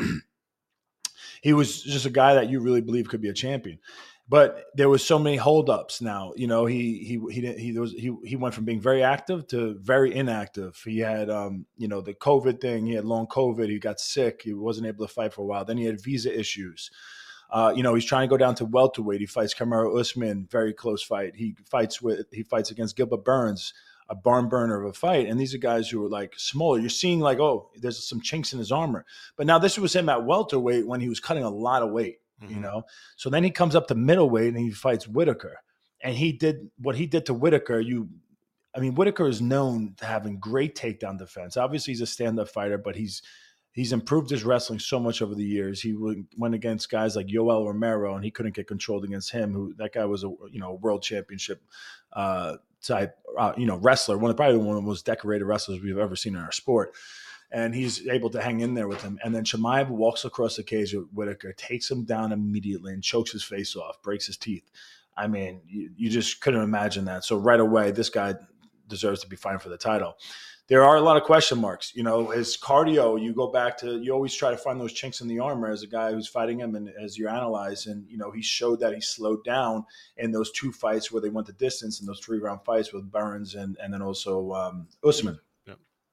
he was just a guy that you really believe could be a champion. But there was so many holdups. Now, you know, he he he he was he he went from being very active to very inactive. He had um, you know, the COVID thing. He had long COVID. He got sick. He wasn't able to fight for a while. Then he had visa issues. Uh, you know, he's trying to go down to welterweight. He fights Kamaru Usman, very close fight. He fights with he fights against Gilbert Burns, a barn burner of a fight. And these are guys who are like smaller. You're seeing like, oh, there's some chinks in his armor. But now this was him at welterweight when he was cutting a lot of weight, mm-hmm. you know? So then he comes up to middleweight and he fights Whittaker. And he did what he did to Whittaker. You, I mean, Whittaker is known to having great takedown defense. Obviously he's a stand-up fighter, but he's, he's improved his wrestling so much over the years. He went against guys like Yoel Romero and he couldn't get controlled against him. Who that guy was a, you know, world championship, uh, type, uh, you know, wrestler, one of probably one of the most decorated wrestlers we've ever seen in our sport. and he's able to hang in there with him. And then Chimaev walks across the cage with Whitaker, takes him down immediately and chokes his face off, breaks his teeth. I mean, you, you just couldn't imagine that. So right away, this guy deserves to be fighting for the title. There are a lot of question marks. You know, his cardio, you go back to, you always try to find those chinks in the armor as a guy who's fighting him and as you analyze. And, you know, he showed that he slowed down in those two fights where they went the distance in those three round fights with Burns and, and then also um, Usman. Yeah.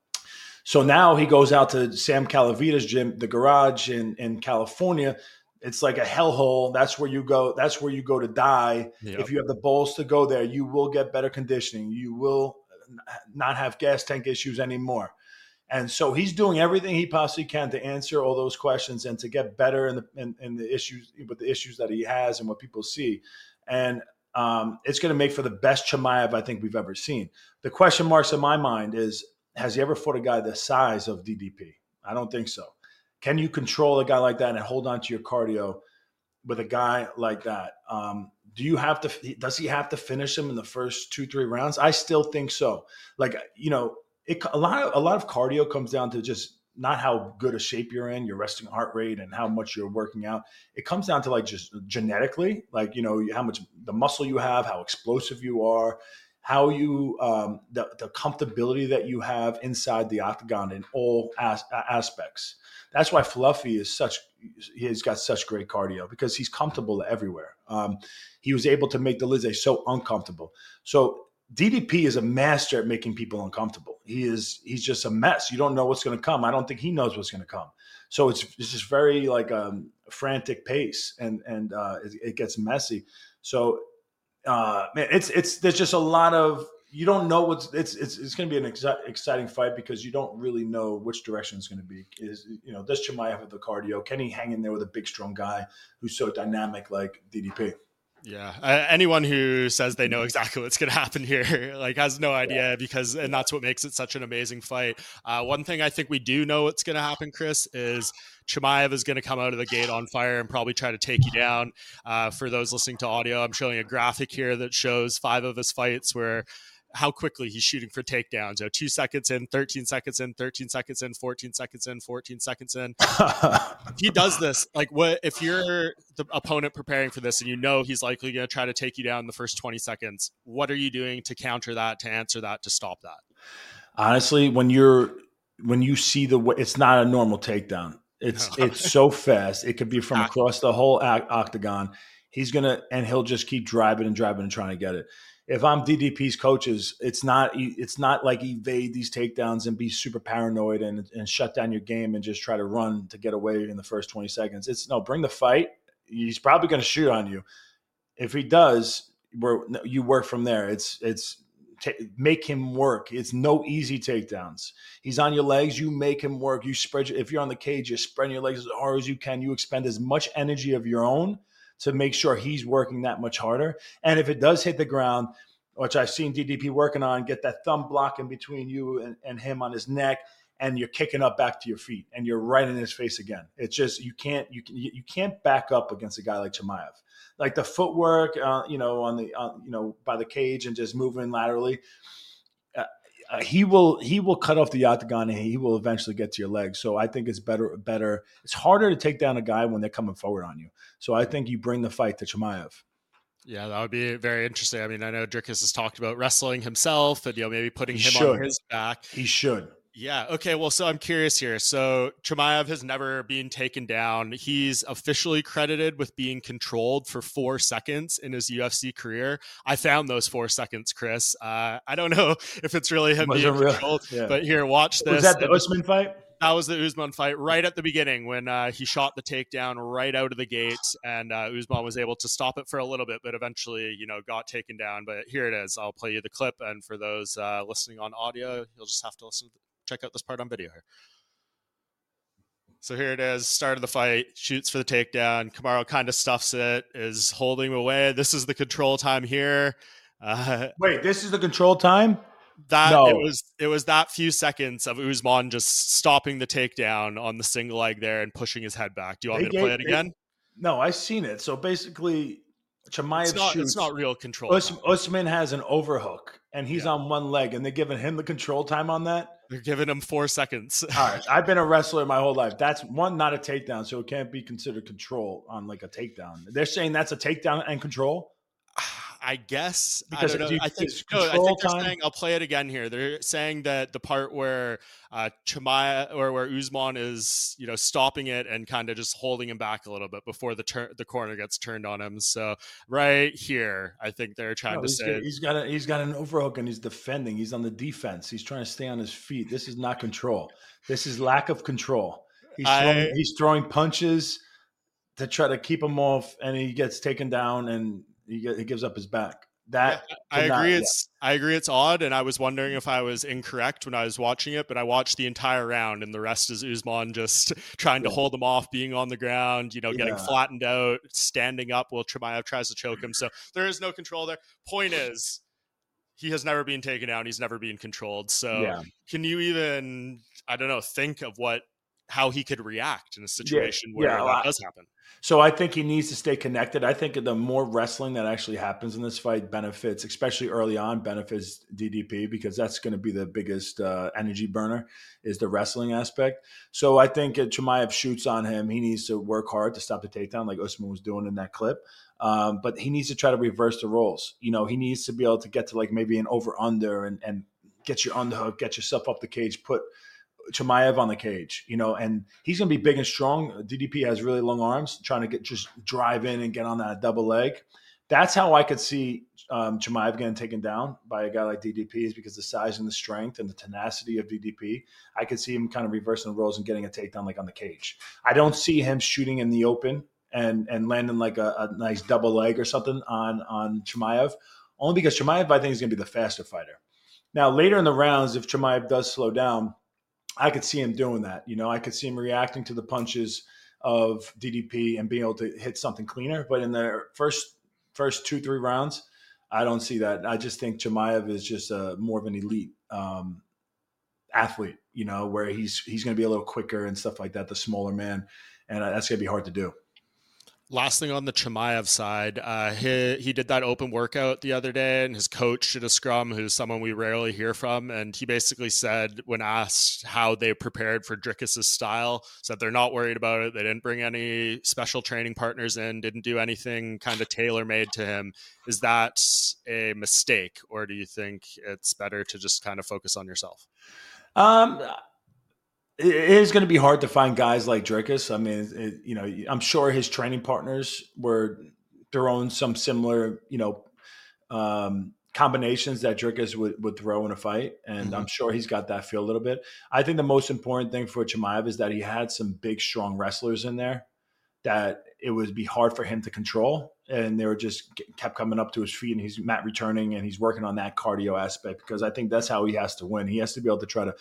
So now he goes out to Sam Calavita's gym, the Garage in, in California. It's like a hellhole. That's where you go. That's where you go to die. Yep. If you have the balls to go there, you will get better conditioning. You will not have gas tank issues anymore. And so he's doing everything he possibly can to answer all those questions and to get better in the in, in the issues with the issues that he has and what people see. And um, it's going to make for the best Chimaev I think we've ever seen. The question marks in my mind is, has he ever fought a guy the size of D D P? I don't think so. Can you control a guy like that and hold on to your cardio with a guy like that? Um, do you have to, does he have to finish him in the first two, three rounds? I still think so. Like, you know, it, a lot of, a lot of cardio comes down to just not how good a shape you're in, your resting heart rate and how much you're working out. It comes down to like just genetically, like, you know, how much the muscle you have, how explosive you are, how you, um, the, the comfortability that you have inside the octagon in all as, aspects. That's why Fluffy is such, he's got such great cardio because he's comfortable everywhere. Um, he was able to make Dolidze so uncomfortable. So D D P is a master at making people uncomfortable. He is, he's just a mess. You don't know what's going to come. I don't think he knows what's going to come. So it's, it's just very like um, a frantic pace and, and uh, it, it gets messy. So uh, man, it's, it's, there's just a lot of, you don't know what's, it's, it's, it's going to be an exci- exciting fight because you don't really know which direction it's going to be. Is, you know, does Chimaev have the cardio? Can he hang in there with a big, strong guy who's so dynamic like D D P? Yeah. Uh, anyone who says they know exactly what's going to happen here, like has no idea yeah. because, and that's what makes it such an amazing fight. Uh, one thing I think we do know what's going to happen, Chris, is Chimaev is going to come out of the gate on fire and probably try to take you down. Uh, for those listening to audio, I'm showing a graphic here that shows five of his fights where how quickly he's shooting for takedowns. So two seconds in, thirteen seconds in, thirteen seconds in, fourteen seconds in, fourteen seconds in. If he does this, like what, if you're the opponent preparing for this and you know he's likely going to try to take you down in the first twenty seconds, what are you doing to counter that, to answer that, to stop that? Honestly, when you're, when you see the way, it's not a normal takedown. It's, no. It's so fast. It could be from across the whole octagon. He's going to, and he'll just keep driving and driving and trying to get it. If I'm D D P's coaches, it's not it's not like evade these takedowns and be super paranoid and, and shut down your game and just try to run to get away in the first twenty seconds. It's no, bring the fight. He's probably going to shoot on you. If he does, we're, you work from there. It's it's t- make him work. It's no easy takedowns. He's on your legs. You make him work. You spread. If you're on the cage, you spread your legs as hard as you can. You expend as much energy of your own to make sure he's working that much harder. And if it does hit the ground, which I've seen D D P working on, get that thumb block in between you and, and him on his neck, and you're kicking up back to your feet, and you're right in his face again. It's just you can't you can you can't back up against a guy like Chimaev. Like the footwork, uh, you know, on the uh, you know by the cage and just moving laterally. Uh, uh, he will he will cut off the octagon and he will eventually get to your legs. So I think it's better better. It's harder to take down a guy when they're coming forward on you. So I think you bring the fight to Chimaev. Yeah, that would be very interesting. I mean, I know Dricus has talked about wrestling himself and, you know, maybe putting he him should. on his back. He should. Yeah. Okay. Well, so I'm curious here. So Chimaev has never been taken down. He's officially credited with being controlled for four seconds in his U F C career. I found those four seconds, Chris. Uh, I don't know if it's really him being real? controlled, yeah. but here, watch this. Was that the Usman fight? That was the Usman fight right at the beginning when uh, he shot the takedown right out of the gate, and uh, Usman was able to stop it for a little bit, but eventually, you know, got taken down. But here it is. I'll play you the clip, and for those uh, listening on audio, you'll just have to listen. Check out this part on video here. So here it is. Start of the fight. Shoots for the takedown. Kamaru kind of stuffs it. Is holding him away. This is the control time here. Uh, Wait, this is the control time? That no. it was it was that few seconds of Usman just stopping the takedown on the single leg there and pushing his head back. Do you want they me to gave, play it again? They, no, I've seen it. So basically, Chimaev it's not, shoots. It's not real control. Us, Usman has an overhook, and he's yeah. on one leg, and they're giving him the control time on that. They're giving him four seconds. All right. I've been a wrestler my whole life. That's one, not a takedown, so it can't be considered control on like a takedown. They're saying that's a takedown and control. I guess because I don't know. you, I think, it's no, I control think they're time. saying, I'll play it again here. They're saying that the part where uh, Chimaev or where Usman is, you know, stopping it and kind of just holding him back a little bit before the turn, the corner gets turned on him. So right here, I think they're trying No, to he's say got, he's got a, he's got an overhook and he's defending. He's on the defense. He's trying to stay on his feet. This is not control. This is lack of control. He's I, throwing, he's throwing punches to try to keep him off, and he gets taken down and he, get, he gives up his back. That yeah, I agree. Not, it's yeah. I agree. It's odd, and I was wondering if I was incorrect when I was watching it. But I watched the entire round, and the rest is Usman just trying to yeah. hold him off, being on the ground, you know, getting yeah. flattened out, standing up while Chimaev tries to choke him. So there is no control there. Point is, he has never been taken down. He's never been controlled. So yeah. can you even, I don't know, think of what how he could react in a situation yeah. where yeah, that well, does happen? So I think he needs to stay connected. I think the more wrestling that actually happens in this fight benefits, especially early on, benefits D D P, because that's going to be the biggest uh, energy burner is the wrestling aspect. So I think if Chimaev shoots on him, he needs to work hard to stop the takedown like Usman was doing in that clip. Um, but he needs to try to reverse the roles. You know, he needs to be able to get to like maybe an over under and, and get your underhook, get yourself up the cage, put Chimaev on the cage, you know, and he's going to be big and strong. D D P has really long arms, trying to get just drive in and get on that double leg. That's how I could see um, Chimaev getting taken down by a guy like D D P, is because the size and the strength and the tenacity of D D P. I could see him kind of reversing the roles and getting a takedown like on the cage. I don't see him shooting in the open and and landing like a, a nice double leg or something on on Chimaev, only because Chimaev, I think, is going to be the faster fighter. Now, later in the rounds, if Chimaev does slow down, I could see him doing that. You know, I could see him reacting to the punches of D D P and being able to hit something cleaner. But in the first first two, three rounds, I don't see that. I just think Chimaev is just a, more of an elite um, athlete, you know, where he's he's going to be a little quicker and stuff like that, the smaller man. And uh, that's going to be hard to do. Last thing on the Chimaev side, uh, he, he did that open workout the other day, and his coach did a scrum, who's someone we rarely hear from. And he basically said, when asked how they prepared for Dricus's style, said they're not worried about it. They didn't bring any special training partners in, didn't do anything kind of tailor-made to him. Is that a mistake, or do you think it's better to just kind of focus on yourself? Um, It is going to be hard to find guys like Dricus. I mean, it, you know, I'm sure his training partners were throwing some similar, you know, um, combinations that Dricus would, would throw in a fight. And mm-hmm. I'm sure he's got that feel a little bit. I think the most important thing for Chimaev is that he had some big, strong wrestlers in there that it would be hard for him to control. And they were just kept coming up to his feet, and he's mat returning, and he's working on that cardio aspect, because I think that's how he has to win. He has to be able to try to,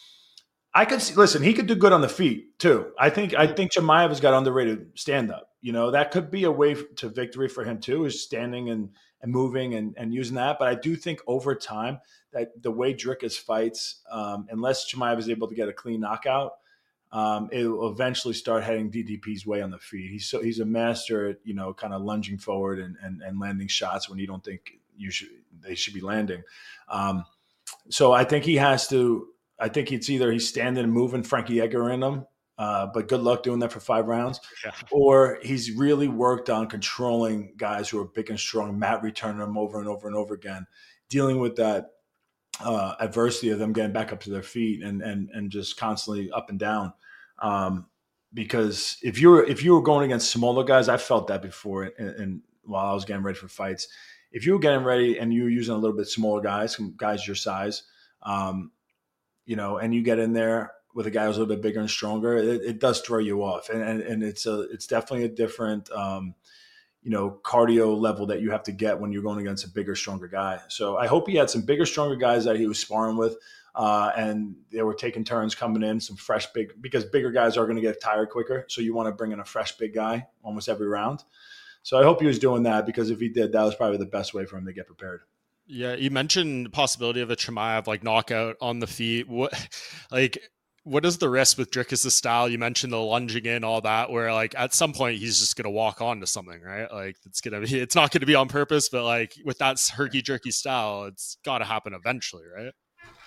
I could see, listen, he could do good on the feet too. I think I think Chimaev has got underrated stand up. You know, that could be a way to victory for him too, is standing and, and moving and, and using that. But I do think over time that the way Dricus fights, um, unless Chimaev is able to get a clean knockout, um, it will eventually start heading D D P's way on the feet. He's so he's a master at, you know, kind of lunging forward and, and, and landing shots when you don't think you should they should be landing. Um, so I think he has to. I think it's either he's standing and moving Frankie Edgar in him, uh, but good luck doing that for five rounds, yeah. or he's really worked on controlling guys who are big and strong, mat returning them over and over and over again, dealing with that uh, adversity of them getting back up to their feet and and and just constantly up and down. Um, because if you were if you were going against smaller guys, I felt that before, and, and while I was getting ready for fights, if you were getting ready and you were using a little bit smaller guys, some guys your size. Um, you know, and you get in there with a guy who's a little bit bigger and stronger, it, it does throw you off. And, and, and it's a, it's definitely a different, um, you know, cardio level that you have to get when you're going against a bigger, stronger guy. So I hope he had some bigger, stronger guys that he was sparring with, uh, and they were taking turns coming in, some fresh, big, because bigger guys are going to get tired quicker. So you want to bring in a fresh, big guy almost every round. So I hope he was doing that, because if he did, that was probably the best way for him to get prepared. Yeah, you mentioned the possibility of a Chimaev like knockout on the feet. What, like, what is the risk with Dricus' style? You mentioned the lunging in, all that, where like at some point he's just gonna walk onto something, right? Like it's gonna be, it's not gonna be on purpose, but like with that herky jerky style, it's got to happen eventually, right?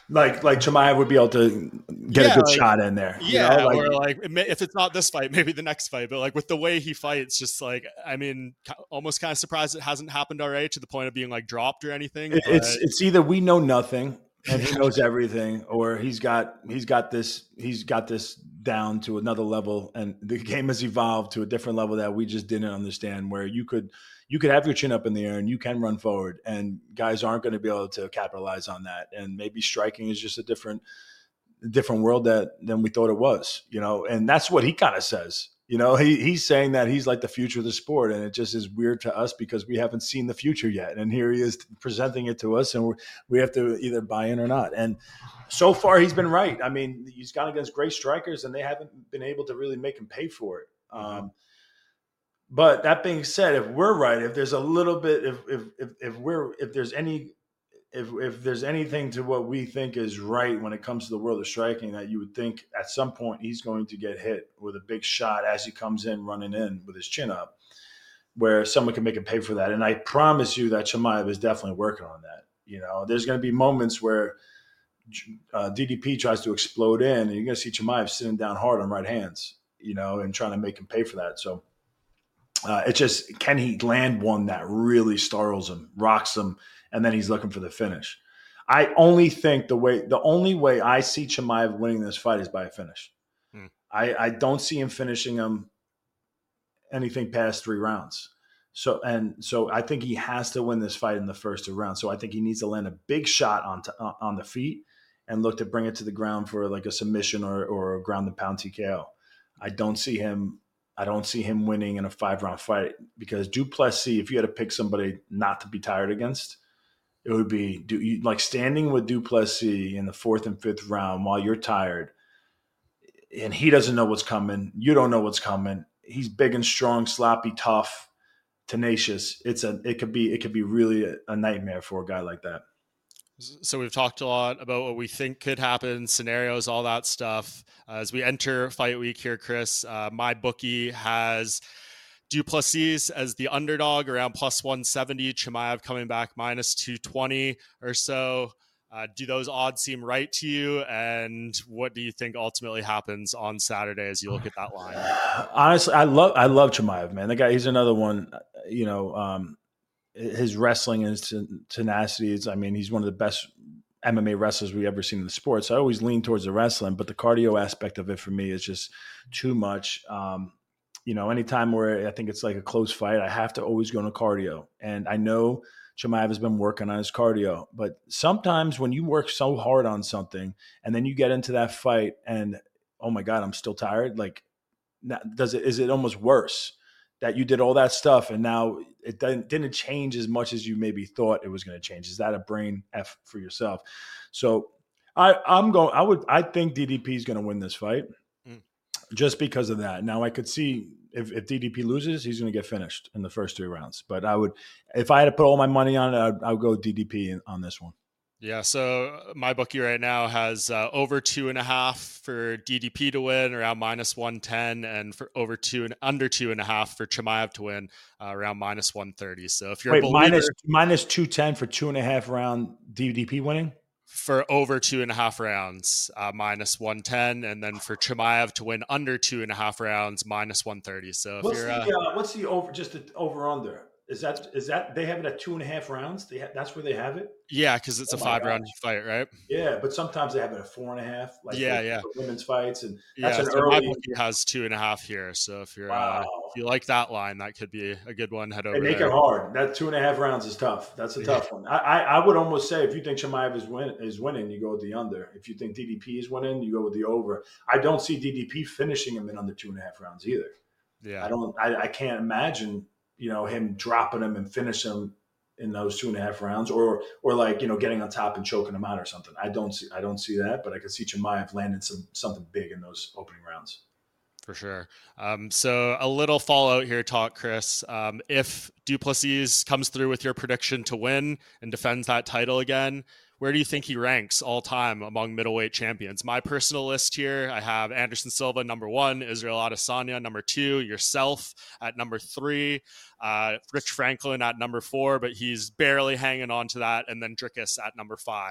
Like like Chimaev would be able to get yeah, a good like, shot in there. You yeah, know? Like, or like if it's not this fight, maybe the next fight. But like with the way he fights, just like I mean, almost kind of surprised it hasn't happened already to the point of being like dropped or anything. it, But it's it's either we know nothing and he knows everything, or he's got he's got this he's got this down to another level, and the game has evolved to a different level that we just didn't understand. Where you could you could have your chin up in the air and you can run forward, and guys aren't going to be able to capitalize on that. And maybe striking is just a different different world that than we thought it was, you know. And that's what he kind of says. You know, he he's saying that he's like the future of the sport, and it just is weird to us because we haven't seen the future yet. And here he is presenting it to us, and we're, we have to either buy in or not. And so far, he's been right. I mean, he's gone against great strikers, and they haven't been able to really make him pay for it. Mm-hmm. Um, but that being said, if we're right, if there's a little bit, if if if, if we're if there's any If if there's anything to what we think is right when it comes to the world of striking, that you would think at some point he's going to get hit with a big shot as he comes in running in with his chin up, where someone can make him pay for that. And I promise you that Chimaev is definitely working on that. You know, there's going to be moments where uh, D D P tries to explode in, and you're going to see Chimaev sitting down hard on right hands, you know, and trying to make him pay for that. So uh, it's just, can he land one that really startles him, rocks him, and then he's looking for the finish? I only think the way, the only way I see Chimaev winning this fight is by a finish. Hmm. I, I don't see him finishing him anything past three rounds. So, and so I think he has to win this fight in the first two rounds. So I think he needs to land a big shot on, to, on the feet and look to bring it to the ground for like a submission or, or a ground and pound T K O. I don't see him. I don't see him winning in a five round fight, because Du Plessis, if you had to pick somebody not to be tired against, it would be do you, like standing with Du Plessis in the fourth and fifth round while you're tired, and he doesn't know what's coming. You don't know what's coming. He's big and strong, sloppy, tough, tenacious. It's a it could be it could be really a, a nightmare for a guy like that. So we've talked a lot about what we think could happen, scenarios, all that stuff. Uh, as we enter fight week here, Chris, uh, my bookie has Du Plessis as the underdog around plus one seventy, Chimaev coming back minus two twenty or so. Uh, do those odds seem right to you? And what do you think ultimately happens on Saturday as you look at that line? Honestly, I love I love Chimaev, man. The guy, he's another one. You know, um, his wrestling and his tenacity is, I mean, he's one of the best M M A wrestlers we've ever seen in the sport. So I always lean towards the wrestling, but the cardio aspect of it for me is just too much. Um, you know, anytime where I think it's like a close fight, I have to always go into cardio. And I know Chimaev has been working on his cardio, but sometimes when you work so hard on something and then you get into that fight and, oh my God, I'm still tired. Like, does it, is it almost worse that you did all that stuff and now it didn't, didn't change as much as you maybe thought it was going to change? Is that a brain F for yourself? So I, I'm going, I would, I think D D P is going to win this fight mm. just because of that. Now I could see if, if D D P loses, he's going to get finished in the first three rounds, but I would, if I had to put all my money on it, I'd, I would go D D P in, on this one. Yeah, so my bookie right now has uh, over two and a half for D D P to win, around minus one ten, and for over two and under two and a half for Chimaev to win, uh, around minus one thirty. So if you're Wait, a believer, minus minus two ten for two and a half round D D P winning for over two and a half rounds, uh, minus one ten, and then for Chimaev to win under two and a half rounds, minus one thirty. So if what's you're the, uh, uh, what's the over just the over under? Is that is that they have it at two and a half rounds? They ha- that's where they have it. Yeah, because it's oh a five round fight, right? Yeah, but sometimes they have it at four and a half. Like yeah, for, yeah, for women's fights, and yeah. that's an So early. my bookie has two and a half here. So if you're wow. uh, if you like that line, that could be a good one. Head over. They make there. it hard. That two and a half rounds is tough. That's a tough one. I, I I would almost say if you think Chimaev is win is winning, you go with the under. If you think D D P is winning, you go with the over. I don't see D D P finishing him in under two and a half rounds either. Yeah, I don't. I, I can't imagine. You know, him dropping him and finish him in those two and a half rounds, or or like, you know, getting on top and choking him out or something. I don't see I don't see that, but I could see Chimaev landing some something big in those opening rounds. For sure. Um, so a little fallout here talk, Chris. Um, if Du Plessis comes through with your prediction to win and defends that title again, where do you think he ranks all time among middleweight champions? My personal list here, I have Anderson Silva, number one, Israel Adesanya, number two, yourself at number three, uh, Rich Franklin at number four, but he's barely hanging on to that, and then Dricus at number five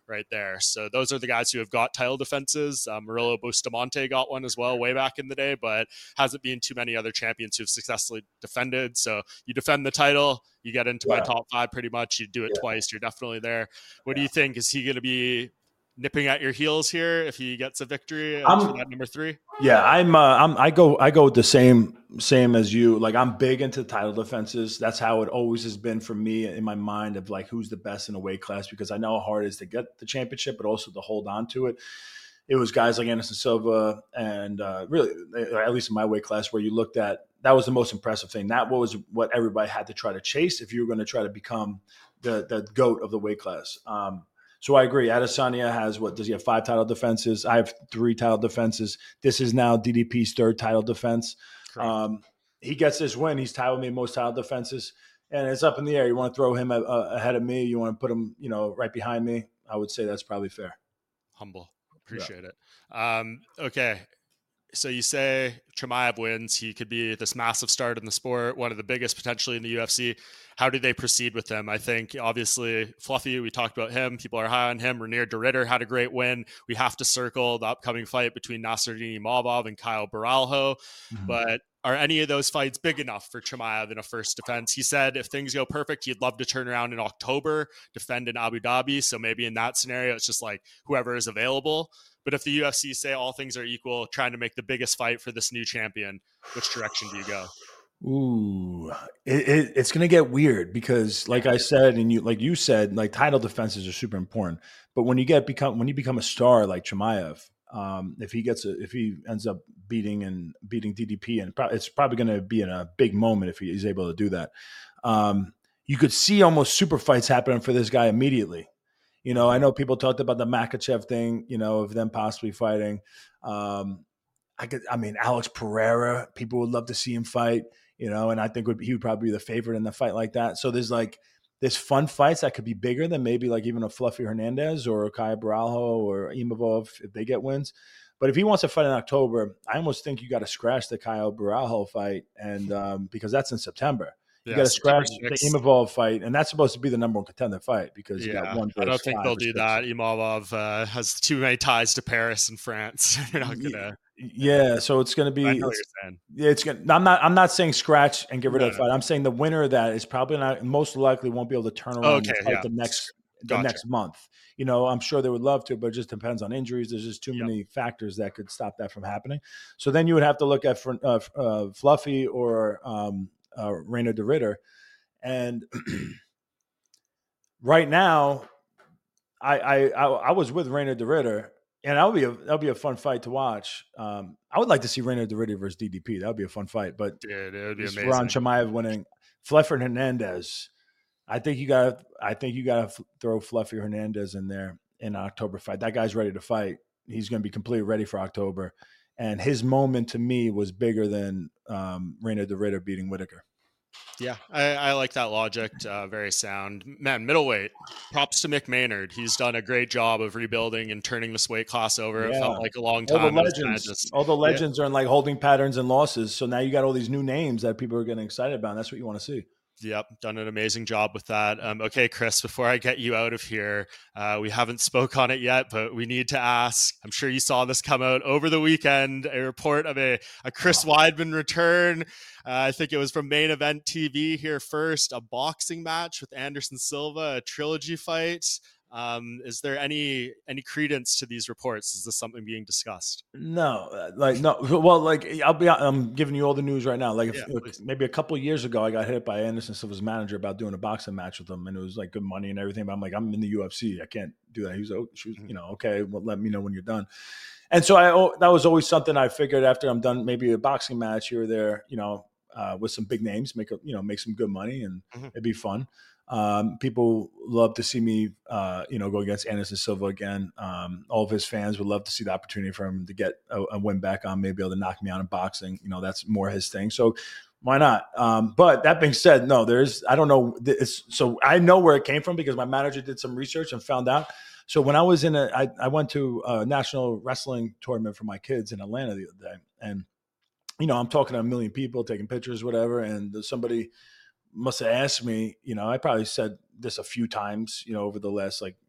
right there. So those are the guys who have got title defenses. Um, Murillo Bustamante got one as well way back in the day, but hasn't been too many other champions who've successfully defended. So you defend the title, you get into yeah. my top five pretty much. You do it yeah. twice, you're definitely there. What yeah. do you think? Is he going to be nipping at your heels here if he gets a victory uh, for that number three? Yeah, I'm. Uh, I'm. I go. I go with the same same as you. Like I'm big into title defenses. That's how it always has been for me in my mind of like who's the best in a weight class, because I know how hard it is to get the championship, but also to hold on to it. It was guys like Anderson Silva and uh, really, at least in my weight class, where you looked at, that was the most impressive thing. That was what everybody had to try to chase if you were going to try to become the the GOAT of the weight class. Um, So I agree. Adesanya has, what, does he have five title defenses? I have three title defenses. This is now D D P's third title defense. Um, he gets this win. He's tied with me most title defenses, and it's up in the air. You want to throw him a, a, ahead of me? You want to put him, you know, right behind me? I would say that's probably fair. Humble. Appreciate yeah. it. Um, okay. So you say Chimaev wins. He could be this massive start in the sport, one of the biggest potentially in the U F C. How do they proceed with him? I think obviously Fluffy, we talked about him. People are high on him. Reinier de Ridder had a great win. We have to circle the upcoming fight between Nassourdine Imavov and Kyle Baralho. Mm-hmm. But are any of those fights big enough for Chimaev in a first defense? He said if things go perfect, he'd love to turn around in October, defend in Abu Dhabi. So maybe in that scenario, it's just like whoever is available. But if the U F C say all things are equal, trying to make the biggest fight for this new champion, which direction do you go? Ooh, it, it, it's going to get weird because, like I said, and you, like you said, like title defenses are super important. But when you get become when you become a star like Chimaev, um, if he gets a, if he ends up beating and beating D D P, and it's probably going to be in a big moment if he is able to do that. Um, you could see almost super fights happening for this guy immediately. You know, I know people talked about the Makachev thing, you know, of them possibly fighting. Um, I could, I mean, Alex Pereira, people would love to see him fight, you know, and I think would, he would probably be the favorite in the fight like that. So there's like, there's fun fights that could be bigger than maybe like even a Fluffy Hernandez or a Kyle Baralho or Imavov if they get wins. But if he wants to fight in October, I almost think you got to scratch the Kyle Baralho fight, and um, because that's in September. You yeah, got to scratch the Imavov fight, and that's supposed to be the number one contender fight because you yeah, got one. I don't think they'll do that. Imavov uh, has too many ties to Paris and France. They're not gonna. Yeah, so it's going to be. I know it's, what you're saying. Yeah, it's going. I'm not. I'm not saying scratch and get rid no, of the fight. no. I'm saying the winner of that is probably not. Most likely won't be able to turn around okay, and fight yeah. the next Gotcha. the next month. You know, I'm sure they would love to, but it just depends on injuries. There's just too yep. many factors that could stop that from happening. So then you would have to look at for, uh, uh, Fluffy or um, uh, Reinier de Ridder. And right now, I, I I I was with Reinier de Ridder, and that would be a that would be a fun fight to watch. Um, I would like to see Reinier de Ridder versus D D P. That would be a fun fight. But Dude, it would be amazing. Ron Chimaev winning, Fluffy Hernandez. I think you got. I think you got to throw Fluffy Hernandez in there in October fight. That guy's ready to fight. He's going to be completely ready for October, and his moment to me was bigger than um, Reinier de Ridder beating Whitaker. Yeah, I, I like that logic. Uh, very sound. Man, middleweight, props to Mick Maynard. He's done a great job of rebuilding and turning this weight class over. Yeah. It felt like a long time. All the legends, just, all the legends yeah. are in like holding patterns and losses. So now you got all these new names that people are getting excited about. And that's what you want to see. Yep, done an amazing job with that. Um, okay, Chris, before I get you out of here, uh, we haven't spoke on it yet, but we need to ask. I'm sure you saw this come out over the weekend, a report of a, a Chris Weidman return. Uh, I think it was from Main Event T V here first, a boxing match with Anderson Silva, a trilogy fight. Um, is there any any credence to these reports? Is this something being discussed? No, like no. Well, like I'll be. I'm giving you all the news right now. Like if, yeah, maybe a couple of years ago, I got hit by Anderson Silva's manager about doing a boxing match with him, and it was like good money and everything. But I'm like, I'm in the U F C. I can't do that. He was, oh, she was you know, okay. Well, let me know when you're done. And so I oh, that was always something I figured after I'm done, maybe a boxing match here or there, you know, uh, with some big names, make a, you know, make some good money, and mm-hmm. it'd be fun. Um, people love to see me, uh, you know, go against Anderson Silva again. Um, all of his fans would love to see the opportunity for him to get a, a win back on, maybe able to knock me out in boxing. You know, that's more his thing. So why not? Um, but that being said, no, there's, I don't know. It's, so I know where it came from because my manager did some research and found out. So when I was in a, I, I went to a national wrestling tournament for my kids in Atlanta the other day. And, you know, I'm talking to a million people, taking pictures, whatever. And somebody must have asked me, you know, I probably said this a few times, you know, over the last like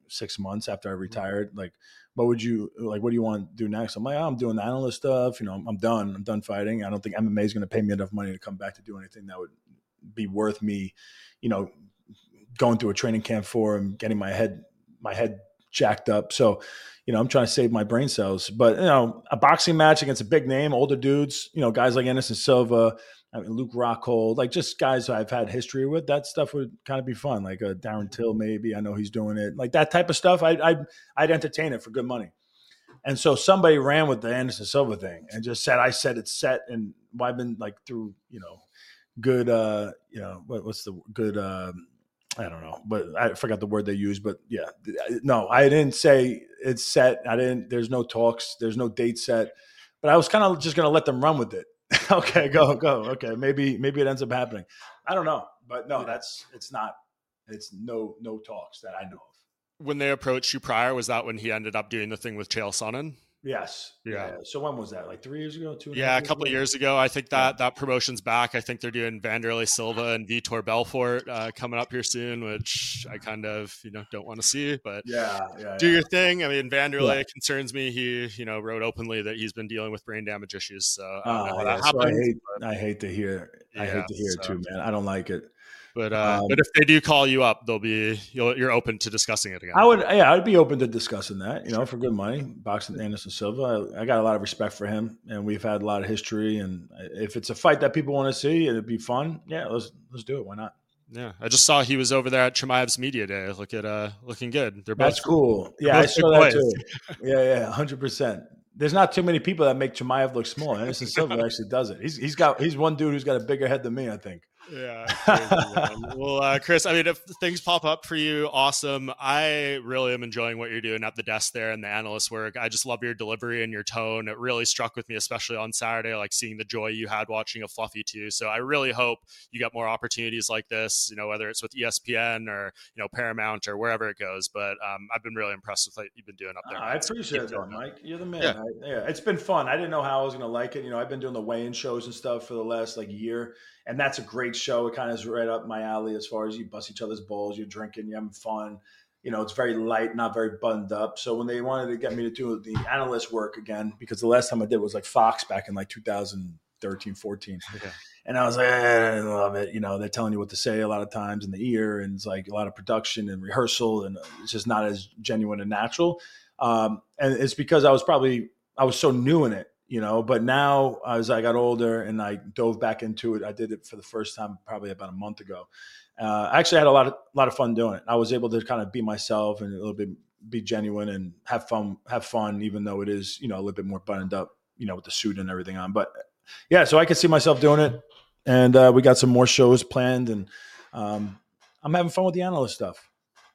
six months after I retired. Like, what would you like? What do you want to do next? I'm like, oh, I'm doing the analyst stuff. You know, I'm, I'm done. I'm done fighting. I don't think M M A is going to pay me enough money to come back to do anything that would be worth me, you know, going through a training camp for and getting my head my head jacked up. So, you know, I'm trying to save my brain cells. But, you know, a boxing match against a big name, older dudes, you know, guys like Anderson Silva, I mean, Luke Rockhold, like just guys I've had history with, that stuff would kind of be fun. Like a Darren Till, maybe. I know he's doing it. Like that type of stuff, I'd, I'd, I'd entertain it for good money. And so somebody ran with the Anderson Silva thing and just said, I said it's set. And I've been like through, you know, good, uh, you know, what, what's the good, um, I don't know, but I forgot the word they used, but yeah, no, I didn't say it's set. I didn't, there's no talks, there's no date set, but I was kind of just going to let them run with it. Okay, go, go. Okay. Maybe, maybe it ends up happening. I don't know, but no, that's, it's not, it's no, no talks that I know of. When they approached you prior, was that when he ended up doing the thing with Chael Sonnen? Yes. Yeah. yeah. So when was that? Like three years ago? Two? And Yeah, a, a couple ago? of years ago. I think that yeah. that promotion's back. I think they're doing Vanderlei Silva and Vitor Belfort uh, coming up here soon, which I kind of, you know, don't want to see. But yeah, yeah do yeah. your thing. I mean, Vanderlei yeah. concerns me. He, you know, wrote openly that he's been dealing with brain damage issues. So I don't uh, know how yeah. that happens. So I hate, but, I hate to hear. I yeah, hate to hear so. it too, man. I don't like it. But uh, um, but if they do call you up, they'll be you'll, you're open to discussing it again. I would, yeah, I'd be open to discussing that. You know, for good money, boxing Anderson Silva. I, I got a lot of respect for him, and we've had a lot of history. And if it's a fight that people want to see, it'd be fun. Yeah, let's let's do it. Why not? Yeah, I just saw he was over there at Chimaev's media day. Look at uh, looking good. They're both That's cool. Yeah, I saw that too. Yeah, yeah, hundred percent. There's not too many people that make Chimaev look small. Anderson Silva actually does it. He's he's got he's one dude who's got a bigger head than me, I think. Yeah. Crazy, well, uh, Chris, I mean, if things pop up for you, awesome. I really am enjoying what you're doing at the desk there and the analyst work. I just love your delivery and your tone. It really struck with me, especially on Saturday, like seeing the joy you had watching a Fluffy too. So I really hope you get more opportunities like this, you know, whether it's with E S P N or, you know, Paramount or wherever it goes. But um, I've been really impressed with what you've been doing up there. I appreciate that, Mike. You're the man. Yeah. I, yeah, it's been fun. I didn't know how I was going to like it. You know, I've been doing the weigh-in shows and stuff for the last like year. And that's a great show. It kind of is right up my alley as far as you bust each other's balls, you're drinking, you're having fun. You know, it's very light, not very buttoned up. So when they wanted to get me to do the analyst work again, because the last time I did was like Fox back in like two thousand thirteen, fourteen. Okay. And I was like, eh, I love it. You know, they're telling you what to say a lot of times in the ear, and it's like a lot of production and rehearsal, and it's just not as genuine and natural. Um, and it's because I was probably, I was so new in it. You know, but now as I got older and I dove back into it, I did it for the first time probably about a month ago. Uh, I actually had a lot of a lot of fun doing it. I was able to kind of be myself and a little bit be genuine and have fun, have fun, even though it is, you know, a little bit more buttoned up, you know, with the suit and everything on. But yeah, so I could see myself doing it, and uh, we got some more shows planned, and um, I'm having fun with the analyst stuff.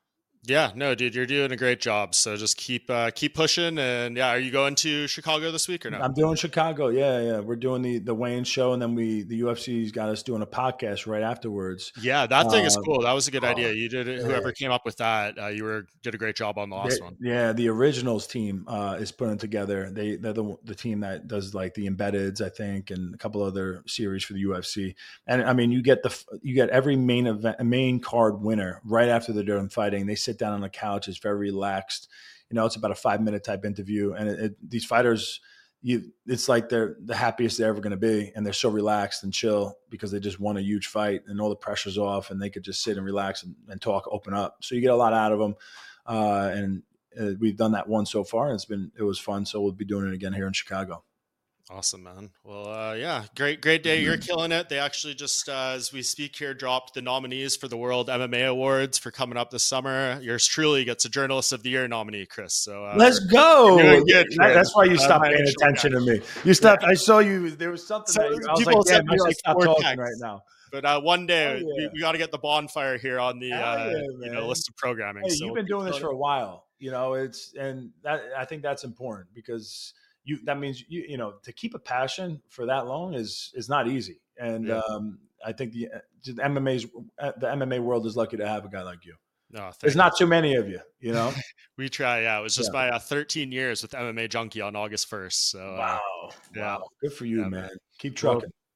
Yeah, no, dude, you're doing a great job. So just keep uh, keep pushing. And yeah, are you going to Chicago this week or no? I'm doing Chicago. Yeah, yeah. We're doing the the Wayne show, and then we the U F C's got us doing a podcast right afterwards. Yeah, that thing uh, is cool. That was a good oh, idea. You did it. Whoever yeah. came up with that, uh, you were did a great job on the last they, one. Yeah, the Originals team uh, is putting together. They they're the the team that does like the Embeddeds, I think, and a couple other series for the U F C. And I mean, you get the you get every main event, main card winner right after they're done fighting. They sit down on the couch. It's very relaxed. You know, it's about a five minute type interview. And it, it, these fighters, you, it's like they're the happiest they're ever going to be. And they're so relaxed and chill because they just won a huge fight and all the pressure's off and they could just sit and relax and, and talk, open up. So you get a lot out of them. Uh, and uh, we've done that one so far and it's been, it was fun. So we'll be doing it again here in Chicago. Awesome, man. Well, uh, yeah, great, great day. You're killing it. They actually just, uh, as we speak here, dropped the nominees for the World M M A Awards for coming up this summer. Yours truly gets a Journalist of the Year nominee, Chris. So uh, let's go. Good, that, that's why you stopped uh, paying attention to me. You stopped. Yeah. I saw you. There was something. So that you, I was like, damn, I should like stop talking text. right now. But uh, one day yeah. we, we got to get the bonfire here on the uh, yeah, you know list of programming. Hey, so you've been doing this for a while. You know, it's and that, I think that's important because. You, that means you you know to keep a passion for that long is is not easy, and yeah. um, I think the, the M M A's the M M A world is lucky to have a guy like you. No, there's not too many of you. You know, we try. Yeah, it was just yeah. my uh, thirteen years with M M A Junkie on August first. So wow, uh, yeah, wow, good for you, yeah, man. Keep trucking. Well,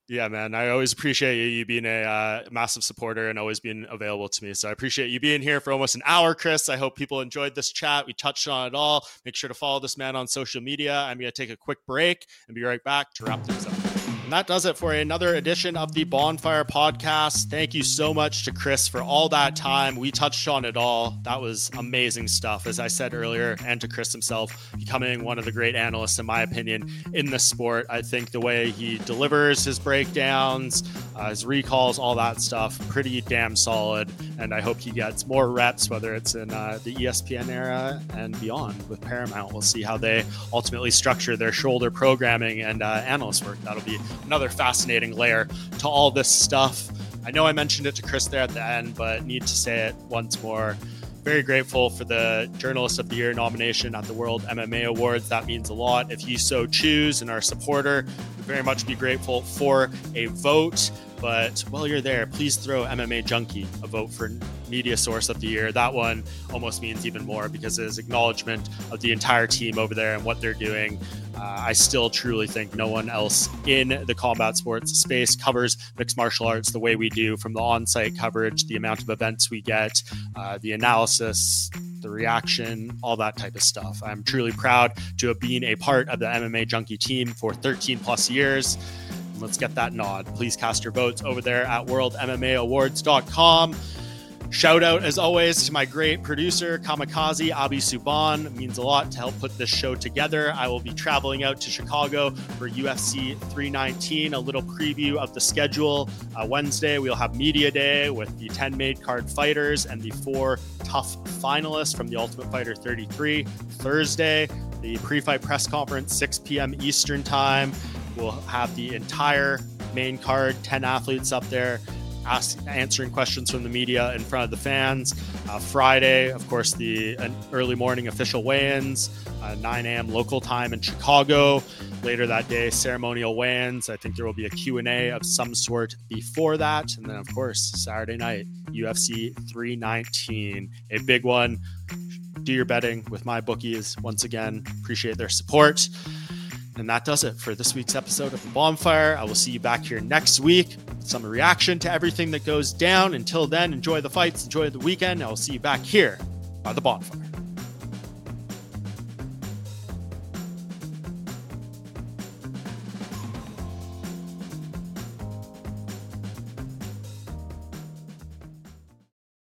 Yeah, man. I always appreciate you, you being a uh, massive supporter and always being available to me. So I appreciate you being here for almost an hour, Chris. I hope people enjoyed this chat. We touched on it all. Make sure to follow this man on social media. I'm going to take a quick break and be right back to wrap things up. And that does it for another edition of the Bonfire Podcast. Thank you so much to Chris for all that time. We touched on it all. That was amazing stuff, as I said earlier, and to Chris himself, becoming one of the great analysts, in my opinion, in the sport. I think the way he delivers his breakdowns, uh, his recalls, all that stuff, pretty damn solid. And I hope he gets more reps, whether it's in uh, the E S P N era and beyond with Paramount. We'll see how they ultimately structure their shoulder programming and uh, analyst work. That'll be another fascinating layer to all this stuff. I know I mentioned it to Chris there at the end, but need to say it once more. Very grateful for the Journalist of the Year nomination at the World M M A Awards. That means a lot. If you so choose and are a supporter, we'd very much be grateful for a vote. But while you're there, please throw M M A Junkie a vote for Media Source of the Year. That one almost means even more because it is acknowledgement of the entire team over there and what they're doing. Uh, I still truly think no one else in the combat sports space covers mixed martial arts the way we do, from the on-site coverage, the amount of events we get, uh, the analysis, the reaction, all that type of stuff. I'm truly proud to have been a part of the M M A Junkie team for thirteen plus years. Let's get that nod. Please cast your votes over there at world M M A awards dot com. Shout out, as always, to my great producer, Kamikaze Abi Suban. It means a lot to help put this show together. I will be traveling out to Chicago for U F C three nineteen, a little preview of the schedule. Uh, Wednesday, we'll have Media Day with the ten made card fighters and the four tough finalists from the Ultimate Fighter thirty-three. Thursday, the pre-fight press conference, six p.m. Eastern time. We'll have the entire main card, ten athletes up there, ask, answering questions from the media in front of the fans. Uh, Friday, of course, the uh, early morning official weigh-ins, uh, nine a.m. local time in Chicago. Later that day, ceremonial weigh-ins. I think there will be a Q and A of some sort before that. And then, of course, Saturday night, U F C three nineteen, a big one. Do your betting with my bookies. Once again, appreciate their support. And that does it for this week's episode of The Bonfire. I will see you back here next week. Some reaction to everything that goes down. Until then, enjoy the fights, enjoy the weekend. I will see you back here by The Bonfire.